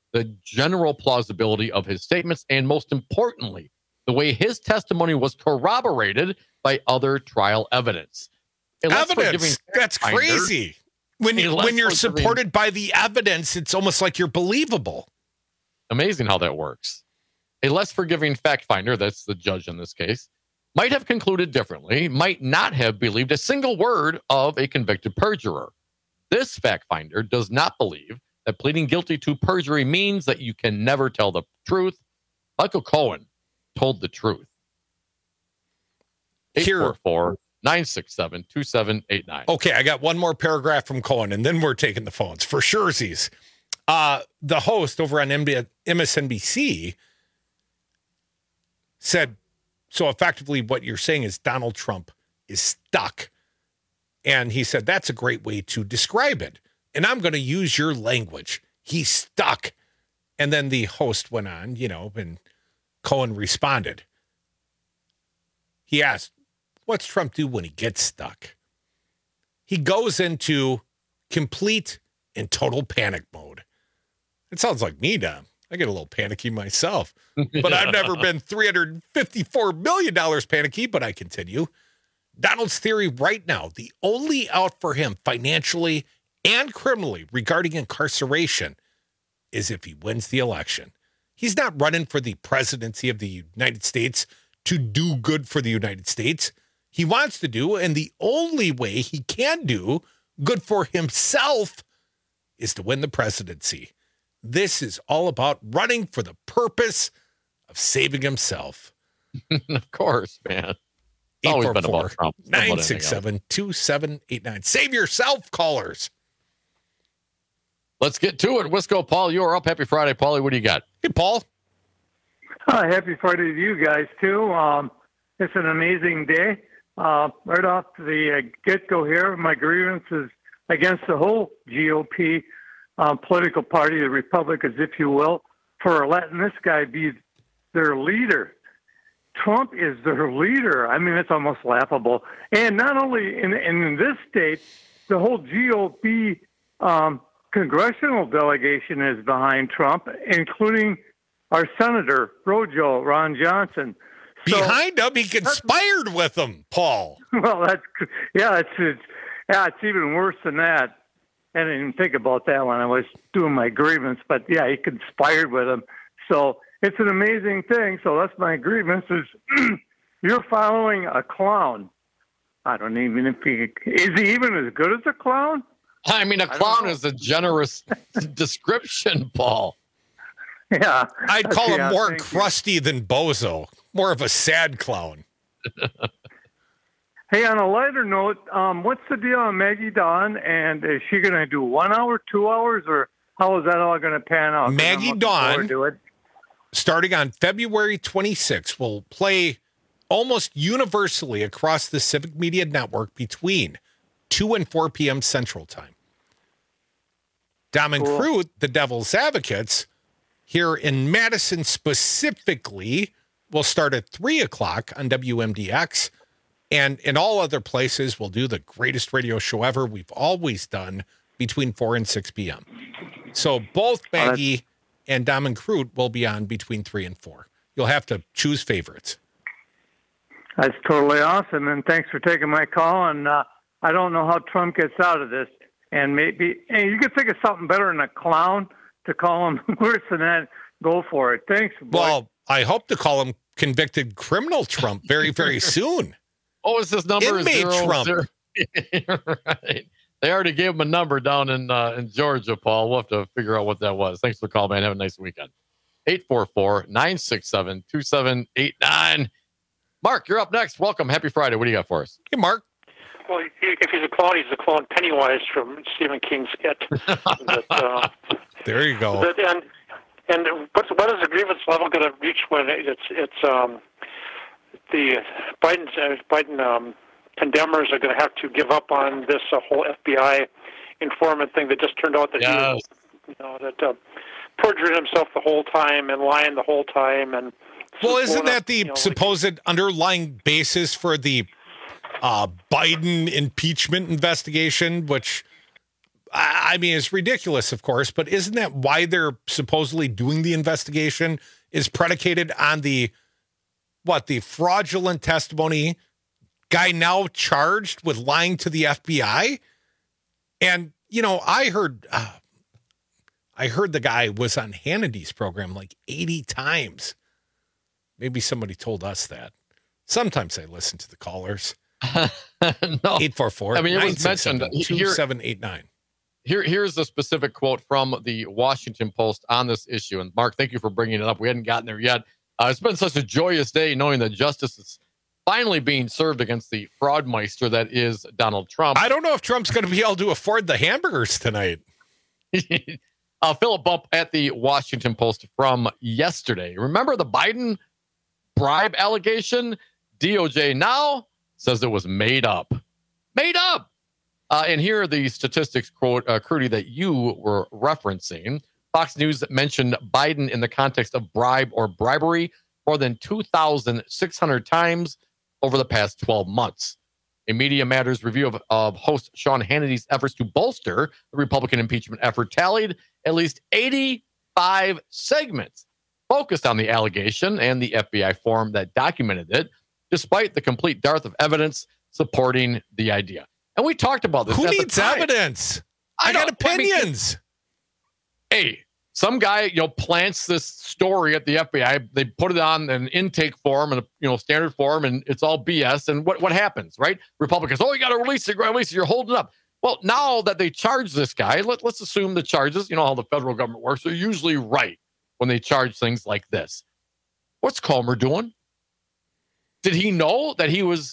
the general plausibility of his statements, and most importantly, the way his testimony was corroborated by other trial evidence. Evidence? That's crazy. When, you, when you're supported by the evidence, it's almost like you're believable. Amazing how that works. A less forgiving fact finder, that's the judge in this case, might have concluded differently, might not have believed a single word of a convicted perjurer. This fact finder does not believe that pleading guilty to perjury means that you can never tell the truth. Michael Cohen told the truth. eight four four, nine six seven, two seven eight nine. Okay, I got one more paragraph from Cohen, and then we're taking the phones for surezies. Uh, the host over on M S N B C said, so effectively what you're saying is Donald Trump is stuck. And he said, that's a great way to describe it. And I'm going to use your language. He's stuck. And then the host went on, you know, and Cohen responded. He asked, what's Trump do when he gets stuck? He goes into complete and total panic mode. It sounds like me, Dom. I get a little panicky myself. But I've never been three hundred fifty-four million dollars panicky, but I continue. Donald's theory right now, the only out for him financially and criminally regarding incarceration is if he wins the election. He's not running for the presidency of the United States to do good for the United States. He wants to do, and the only way he can do good for himself is to win the presidency. This is all about running for the purpose of saving himself. Of course, man. It's always been about Trump. nine six seven, two seven eight nine. Save yourself, callers. Let's get to it. Wisco, Paul, you're up. Happy Friday, Paulie. What do you got? Hey, Paul. Hi, happy Friday to you guys, too. Um, it's an amazing day. Uh, right off the uh, get-go here, my grievance is against the whole G O P uh, political party, the Republicans, if you will, for letting this guy be their leader. Trump is their leader. I mean, it's almost laughable. And not only in, in this state, the whole G O P um, congressional delegation is behind Trump, including our Senator Rojo, Ron Johnson. So, behind him, he conspired with him, Paul. Well, that's yeah, it's, it's yeah, it's even worse than that. I didn't even think about that when I was doing my grievance, but yeah, he conspired with him. So it's an amazing thing. So that's my grievance is you're following a clown. I don't even if he is he even as good as a clown? I mean, a clown is a generous description, Paul. Yeah. I'd call yeah, him more crusty you. than bozo. More of a sad clown. Hey, on a lighter note, um, what's the deal on Maggie Dawn? And is she going to do one hour, two hours, or how is that all going to pan out? Maggie Dawn, starting on February twenty-sixth, will play almost universally across the Civic Media Network between two and four p.m. Central Time. Dom and cool. Crute, the Devil's Advocates, here in Madison specifically, will start at three o'clock on W M D X. And in all other places, we'll do the greatest radio show ever we've always done between four and six p.m. So both Maggie oh, and Dom and Crute will be on between three and four. You'll have to choose favorites. That's totally awesome. And thanks for taking my call. And uh, I don't know how Trump gets out of this. And maybe hey, you could think of something better than a clown to call him worse than that. Go for it. Thanks, boy. Well, I hope to call him convicted criminal Trump very, very soon. What was his number? Inmate zero, Trump. Zero. Right. They already gave him a number down in uh, in Georgia, Paul. We'll have to figure out what that was. Thanks for the call, man. Have a nice weekend. eight four four, nine six seven, two seven eight nine. Mark, you're up next. Welcome. Happy Friday. What do you got for us? Hey, Mark. Well, if he's a clown, he's a clown Pennywise from Stephen King's It. But, uh, there you go. But, and and what's, what is the grievance level going to reach when it's it's um, the Biden uh, Biden um, condemners are going to have to give up on this uh, whole F B I informant thing that just turned out that yes. he was, you know, that uh, perjured himself the whole time and lying the whole time and. Well, isn't that up, the you know, supposed like, underlying basis for the uh, Biden impeachment investigation, which I I mean, it's ridiculous, of course, but isn't that why they're supposedly doing the investigation? Is predicated on the, what, the fraudulent testimony guy now charged with lying to the F B I? And, you know, I heard, uh, I heard the guy was on Hannity's program like eighty times. Maybe somebody told us that. Sometimes I listen to the callers. No. eight four four, I mean, it was mentioned two seven eight nine. Here, here's a specific quote from the Washington Post on this issue. And Mark, thank you for bringing it up. We hadn't gotten there yet. Uh, it's been such a joyous day knowing that justice is finally being served against the fraudmeister that is Donald Trump. I don't know if Trump's going to be able to afford the hamburgers tonight. uh, Philip Bump at the Washington Post from yesterday. Remember the Biden bribe allegation? D O J now says it was made up. Made up! Uh, and here are the statistics, quote, uh, Crudy, that you were referencing. Fox News mentioned Biden in the context of bribe or bribery more than two thousand six hundred times over the past twelve months. A Media Matters review of, of host Sean Hannity's efforts to bolster the Republican impeachment effort tallied at least eighty-five segments focused on the allegation and the F B I form that documented it, despite the complete dearth of evidence supporting the idea. And we talked about this. Who at the needs time. evidence? I, I got know, opinions. I mean, hey, some guy, you know, plants this story at the F B I. They put it on an intake form and a, you know, standard form, and it's all B S. And what, what happens, right? Republicans, oh, you got to release it, release it. You're holding up. Well, now that they charge this guy, let, let's assume the charges, you know how the federal government works, are usually right when they charge things like this. What's Comer doing? Did he know that he was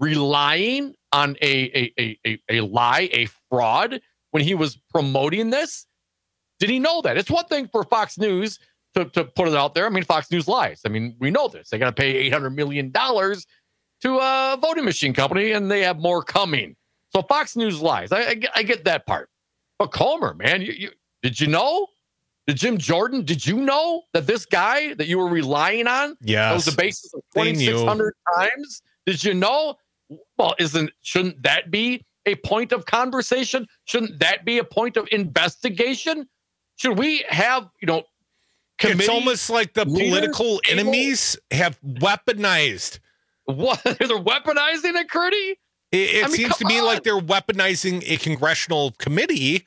relying on a, a, a, a lie, a fraud, when he was promoting this? Did he know that? It's one thing for Fox News to, to put it out there. I mean, Fox News lies. I mean, we know this. They got to pay eight hundred million dollars to a voting machine company, and they have more coming. So Fox News lies. I, I, get, I get that part. But Comer, man, you, you, did you know? Did Jim Jordan, did you know that this guy that you were relying on yes, was the basis of twenty-six hundred times? Did you know? Well, isn't shouldn't that be a point of conversation? Shouldn't that be a point of investigation? Should we have, you know, it's almost like the political able, enemies have weaponized. What? They're weaponizing it, Curdy? It, it I mean, seems to me on. like they're weaponizing a congressional committee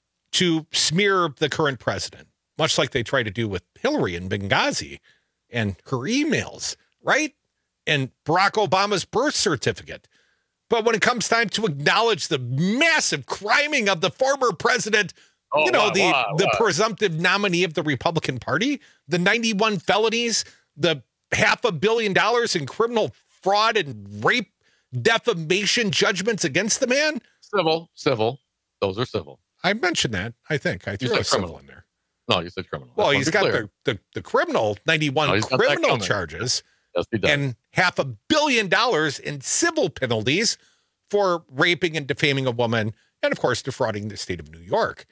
to smear the current president, much like they try to do with Hillary in Benghazi and her emails, right? And Barack Obama's birth certificate. But when it comes time to acknowledge the massive criming of the former president, oh, you know, wow, the, wow, the wow. presumptive nominee of the Republican Party, the ninety-one felonies, the half a billion dollars in criminal fraud and rape, defamation judgments against the man. Civil, civil. Those are civil. I mentioned that, I think. I threw a civil in there. No, you said criminal. Well, he's got the, the, the criminal, ninety-one no, criminal charges. Yes, and half a billion dollars in civil penalties for raping and defaming a woman, and of course, defrauding the state of New York.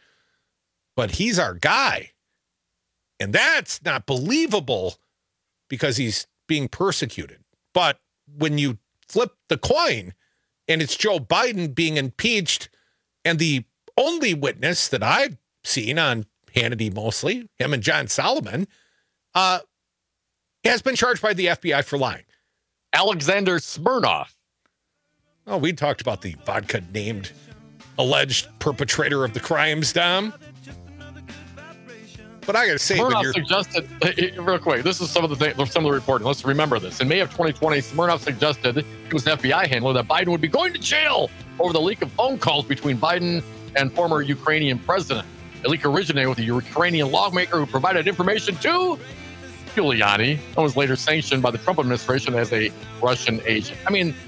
But he's our guy. And that's not believable because he's being persecuted. But when you flip the coin and it's Joe Biden being impeached, and the only witness that I've seen on Hannity mostly, him and John Solomon, uh, has been charged by the F B I for lying. Alexander Smirnoff. Oh, we talked about the vodka-named alleged perpetrator of the crimes, Dom. But I got to say, Smirnoff when you're... suggested, real quick, this is some of the things, some of the reporting. Let's remember this. In May of twenty twenty, Smirnoff suggested to his F B I handler that Biden would be going to jail over the leak of phone calls between Biden and former Ukrainian president. The leak originated with a Ukrainian lawmaker who provided information to Giuliani and was later sanctioned by the Trump administration as a Russian agent. I mean,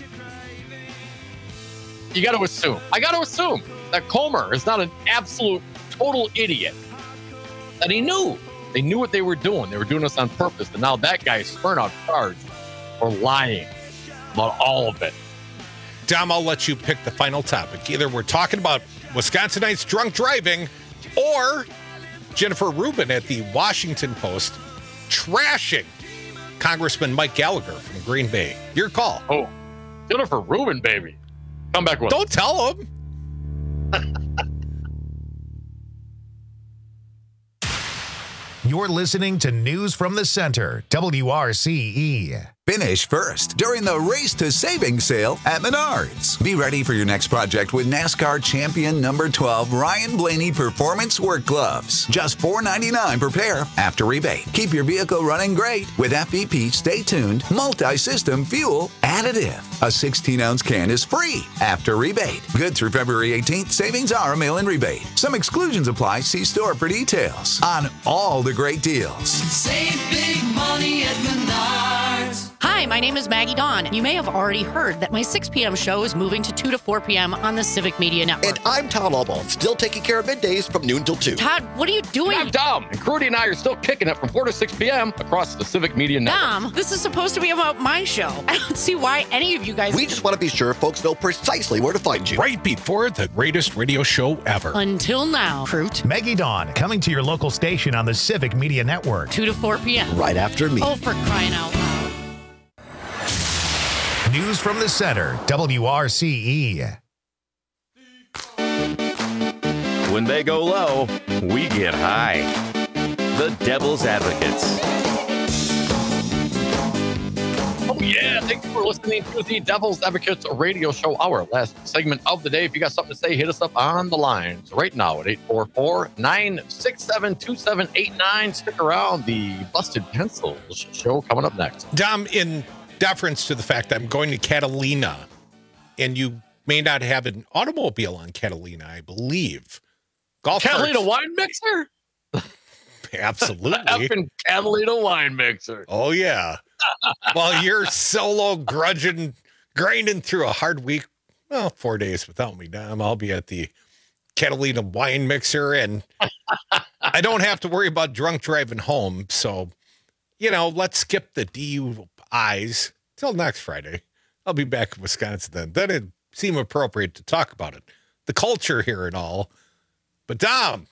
you got to assume, I got to assume that Comer is not an absolute total idiot, that he knew. They knew what they were doing. They were doing this on purpose. And now that guy is Smirnoff charged for lying about all of it. Dom, I'll let you pick the final topic. Either we're talking about Wisconsinites drunk driving or Jennifer Rubin at the Washington Post trashing Congressman Mike Gallagher from Green Bay. Your call. Oh, Jennifer Rubin, baby. Come back with Don't tell him. You're listening to News from the Center, W R C E. Finish first during the Race to Savings sale at Menards. Be ready for your next project with NASCAR champion number twelve Ryan Blaney Performance Work Gloves. Just four ninety-nine per pair after rebate. Keep your vehicle running great with F E P Stay Tuned Multi-System Fuel Additive. A sixteen ounce can is free after rebate. Good through February eighteenth. Savings are a mail-in rebate. Some exclusions apply. See store for details on all the great deals. Save big money at Menards. Hi, my name is Maggie Dawn. You may have already heard that my six p.m. show is moving to two to four p.m. on the Civic Media Network. And I'm Todd Albaugh, still taking care of middays from noon till two. Todd, what are you doing? I'm Dom, and Crudy and I are still kicking it from four to six p.m. across the Civic Media Network. Dom, this is supposed to be about my show. I don't see why any of you guys... We just want to be sure folks know precisely where to find you. Right before the greatest radio show ever. Until now, Fruit. Maggie Dawn, coming to your local station on the Civic Media Network. two to four p.m. Right after me. Oh, for crying out loud. News from the Center, W R C E. When they go low, we get high. The Devil's Advocates. Oh, yeah. Thanks for listening to the Devil's Advocates radio show, our last segment of the day. If you got something to say, hit us up on the lines right now at eight four four, nine six seven, two seven eight nine. Stick around. The Busted Pencils show coming up next. Dom, in deference to the fact I'm going to Catalina, and you may not have an automobile on Catalina, I believe. Golf Catalina carts. wine mixer? Absolutely. Effing Catalina wine mixer. Oh, yeah. While you're solo grudging, grinding through a hard week, well, four days without me, Dom, I'll be at the Catalina wine mixer, and I don't have to worry about drunk driving home. So, you know, let's skip the D U Is till next Friday. I'll be back in Wisconsin then. Then it'd seem appropriate to talk about it. The culture here and all. But Dom,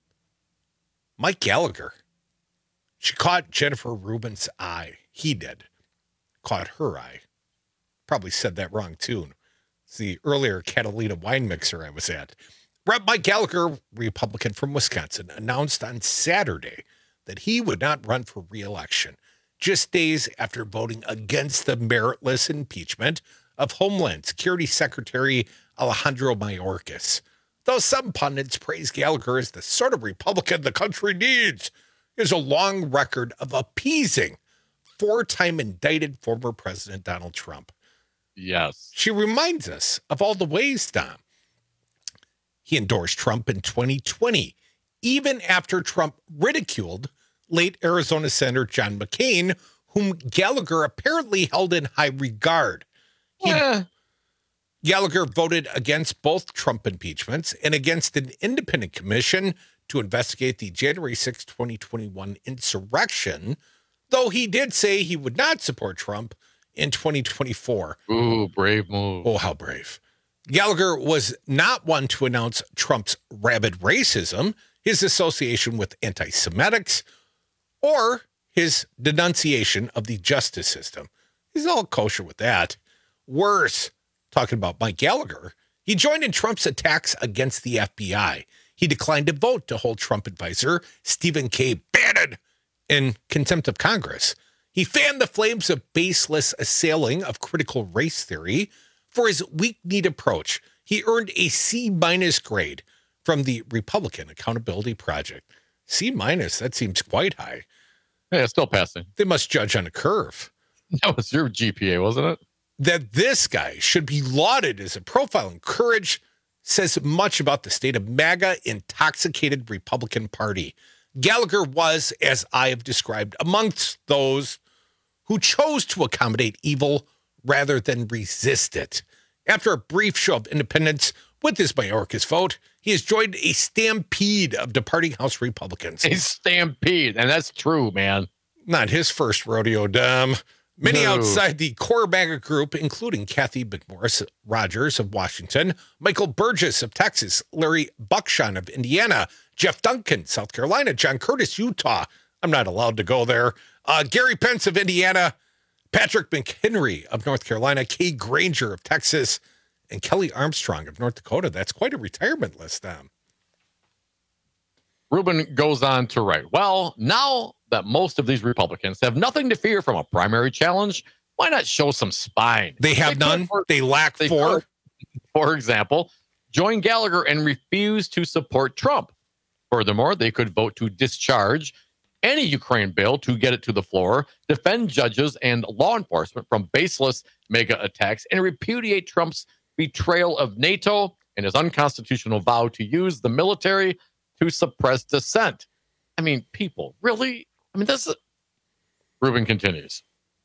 Mike Gallagher, she caught Jennifer Rubin's eye. He did. Caught her eye. Probably said that wrong too. It's the earlier Catalina wine mixer I was at. Rep Mike Gallagher, Republican from Wisconsin, announced on Saturday that he would not run for re-election, just days after voting against the meritless impeachment of Homeland Security Secretary Alejandro Mayorkas. Though some pundits praise Gallagher as the sort of Republican the country needs, he has a long record of appeasing four-time indicted former President Donald Trump. Yes. She reminds us of all the ways, Dom. He endorsed Trump in twenty twenty, even after Trump ridiculed late Arizona Senator John McCain, whom Gallagher apparently held in high regard. He, yeah. Gallagher voted against both Trump impeachments and against an independent commission to investigate the January sixth, twenty twenty-one insurrection, though he did say he would not support Trump in twenty twenty-four. Ooh, brave move. Oh, how brave. Gallagher was not one to announce Trump's rabid racism, his association with anti-Semitics, or his denunciation of the justice system. He's all kosher with that. Worse, talking about Mike Gallagher, he joined in Trump's attacks against the F B I. He declined to vote to hold Trump advisor Stephen K. Bannon in contempt of Congress. He fanned the flames of baseless assailing of critical race theory. For his weak-kneed approach, he earned a C-minus grade from the Republican Accountability Project. C-minus, that seems quite high. Yeah, still passing. They must judge on a curve. That was your G P A, wasn't it? That this guy should be lauded as a profile in courage says much about the state of MAGA intoxicated Republican Party. Gallagher was, as I have described, amongst those who chose to accommodate evil rather than resist it. After a brief show of independence with his Mayorkas vote, he has joined a stampede of departing House Republicans. A stampede, and that's true, man. Not his first rodeo, Dom. Many No. outside the core MAGA group, including Kathy McMorris Rogers of Washington, Michael Burgess of Texas, Larry Buckshot of Indiana, Jeff Duncan, South Carolina, John Curtis, Utah. I'm not allowed to go there. Uh, Gary Pence of Indiana, Patrick McHenry of North Carolina, Kay Granger of Texas, and Kelly Armstrong of North Dakota. That's quite a retirement list, Dom. Rubin goes on to write, well, now that most of these Republicans have nothing to fear from a primary challenge, why not show some spine? They have they none. For, they lack they four. Could, for example, join Gallagher and refuse to support Trump. Furthermore, they could vote to discharge any Ukraine bill to get it to the floor, defend judges and law enforcement from baseless mega attacks, and repudiate Trump's betrayal of NATO and his unconstitutional vow to use the military to suppress dissent. I mean, people, really? I mean, this is... Rubin continues.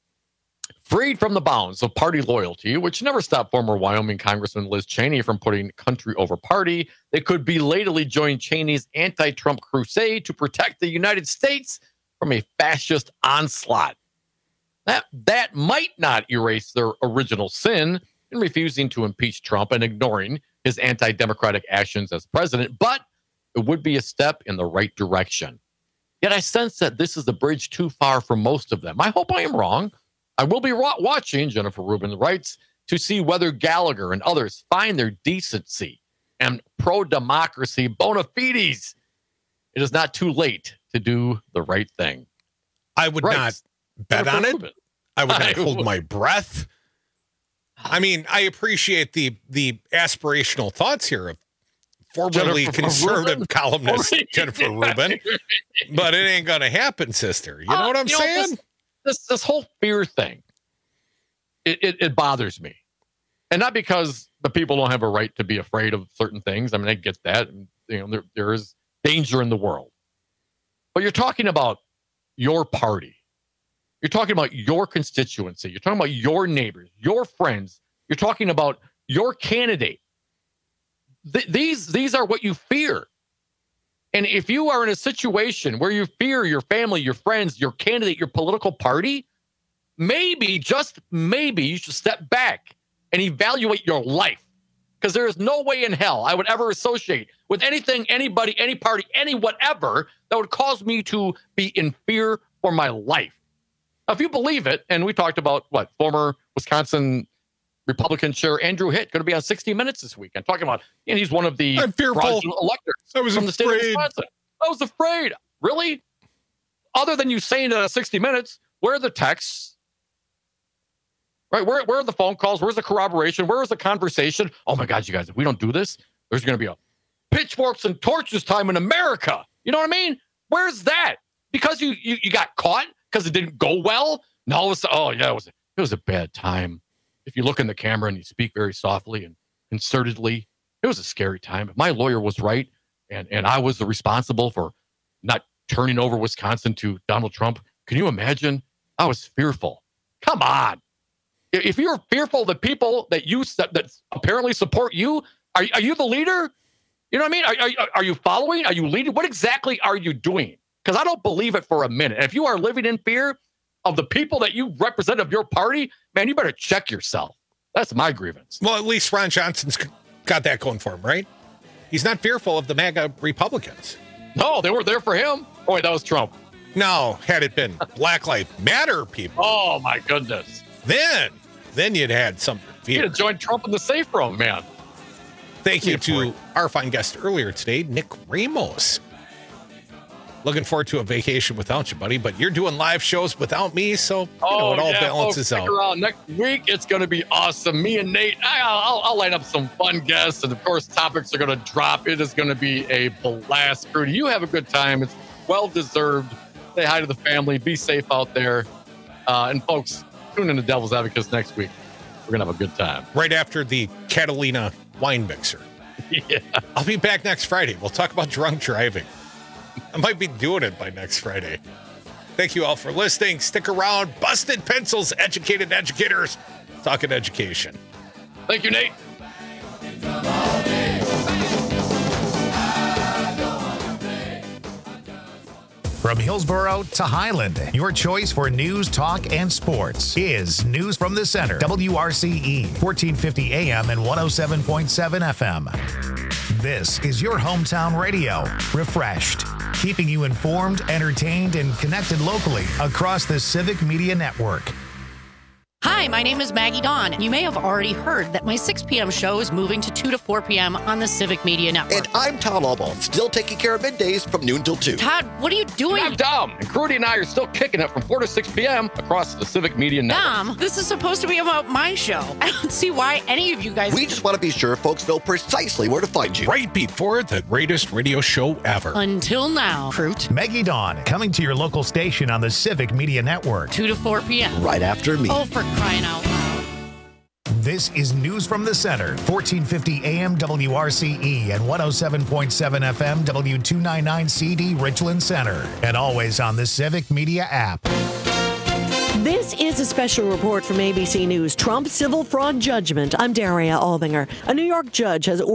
Freed from the bounds of party loyalty, which never stopped former Wyoming Congressman Liz Cheney from putting country over party, they could belatedly join Cheney's anti-Trump crusade to protect the United States from a fascist onslaught. That, that might not erase their original sin in refusing to impeach Trump and ignoring his anti-democratic actions as president, but it would be a step in the right direction. Yet I sense that this is a bridge too far for most of them. I hope I am wrong. I will be watching, Jennifer Rubin writes, to see whether Gallagher and others find their decency and pro-democracy bona fides. It is not too late to do the right thing. I would right. not bet Jennifer on it. Rubin. I would not I hold would. my breath. I mean, I appreciate the the aspirational thoughts here of formerly Jennifer conservative Rubin? columnist Jennifer Rubin, but it ain't going to happen, sister. You know uh, what I'm saying? Know, this, this this whole fear thing, it, it it bothers me, and not because the people don't have a right to be afraid of certain things. I mean, I get that. And, you know, there there is danger in the world, but you're talking about your party. You're talking about your constituency. You're talking about your neighbors, your friends. You're talking about your candidate. Th- these, these are what you fear. And if you are in a situation where you fear your family, your friends, your candidate, your political party, maybe, just maybe, you should step back and evaluate your life. Because there is no way in hell I would ever associate with anything, anybody, any party, any whatever that would cause me to be in fear for my life. Now, if you believe it, and we talked about what former Wisconsin Republican Chair Andrew Hitt going to be on sixty minutes this weekend, talking about, and he's one of the fraudulent electors I was from afraid. the state of Wisconsin. I was afraid. Really? Other than you saying uh, sixty minutes, where are the texts? Right? Where, where are the phone calls? Where's the corroboration? Where is the conversation? Oh my God, you guys, if we don't do this, there's going to be a pitchforks and torches time in America. You know what I mean? Where's that? Because you you, you got caught? Because it didn't go well? No, it's, oh yeah, it was, it was a bad time. If you look in the camera and you speak very softly and concertedly, it was a scary time. If my lawyer was right and, and I was the responsible for not turning over Wisconsin to Donald Trump, can you imagine? I was fearful. Come on. If you're fearful of the people that you that, that apparently support you, are, are you the leader? You know what I mean? Are, are, are you following? Are you leading? What exactly are you doing? Because I don't believe it for a minute. And if you are living in fear of the people that you represent of your party, man, you better check yourself. That's my grievance. Well, at least Ron Johnson's got that going for him, right? He's not fearful of the MAGA Republicans. No, they were there for him. Oh, wait, that was Trump. No, had it been Black Lives Matter people. Oh, my goodness. Then, then you'd had some fear. You'd have joined Trump in the safe room, man. Thank you to our fine guest earlier today, Nick Ramos. Looking forward to a vacation without you, buddy, but you're doing live shows without me, so you oh, know, it all yeah, balances folks, out. Around. Next week, it's going to be awesome. Me and Nate, I'll, I'll, I'll line up some fun guests, and of course, topics are going to drop. It is going to be a blast. Rudy, you have a good time. It's well-deserved. Say hi to the family. Be safe out there. Uh, and folks, tune in to Devil's Advocates next week. We're going to have a good time. Right after the Catalina wine mixer. Yeah. I'll be back next Friday. We'll talk about drunk driving. I might be doing it by next Friday. Thank you all for listening. Stick around. Busted Pencils, educated educators, talking education. Thank you, Nate. From Hillsborough to Highland, your choice for news, talk, and sports is News from the Center. W R C E, fourteen fifty A M and one oh seven point seven F M. This is your hometown radio. Refreshed, keeping you informed, entertained, and connected locally across the Civic Media Network. Hi, my name is Maggie Dawn. You may have already heard that my six p.m. show is moving to two to four p.m. on the Civic Media Network. And I'm Todd Albaugh, still taking care of middays from noon till two. Todd, what are you doing? I'm Dom, and Crudy and I are still kicking it from four to six p.m. across the Civic Media Network. Dom, this is supposed to be about my show. I don't see why any of you guys... We just want to be sure folks know precisely where to find you. Right before the greatest radio show ever. Until now, Fruit. Maggie Dawn, coming to your local station on the Civic Media Network. two to four p.m. Right after me. Oh, for crying out loud. This is News from the Center, fourteen fifty A M W R C E and one oh seven point seven F M W two ninety-nine C D Richland Center. And always on the Civic Media app. This is a special report from A B C News. Trump civil fraud judgment. I'm Daria Albinger. A New York judge has ordered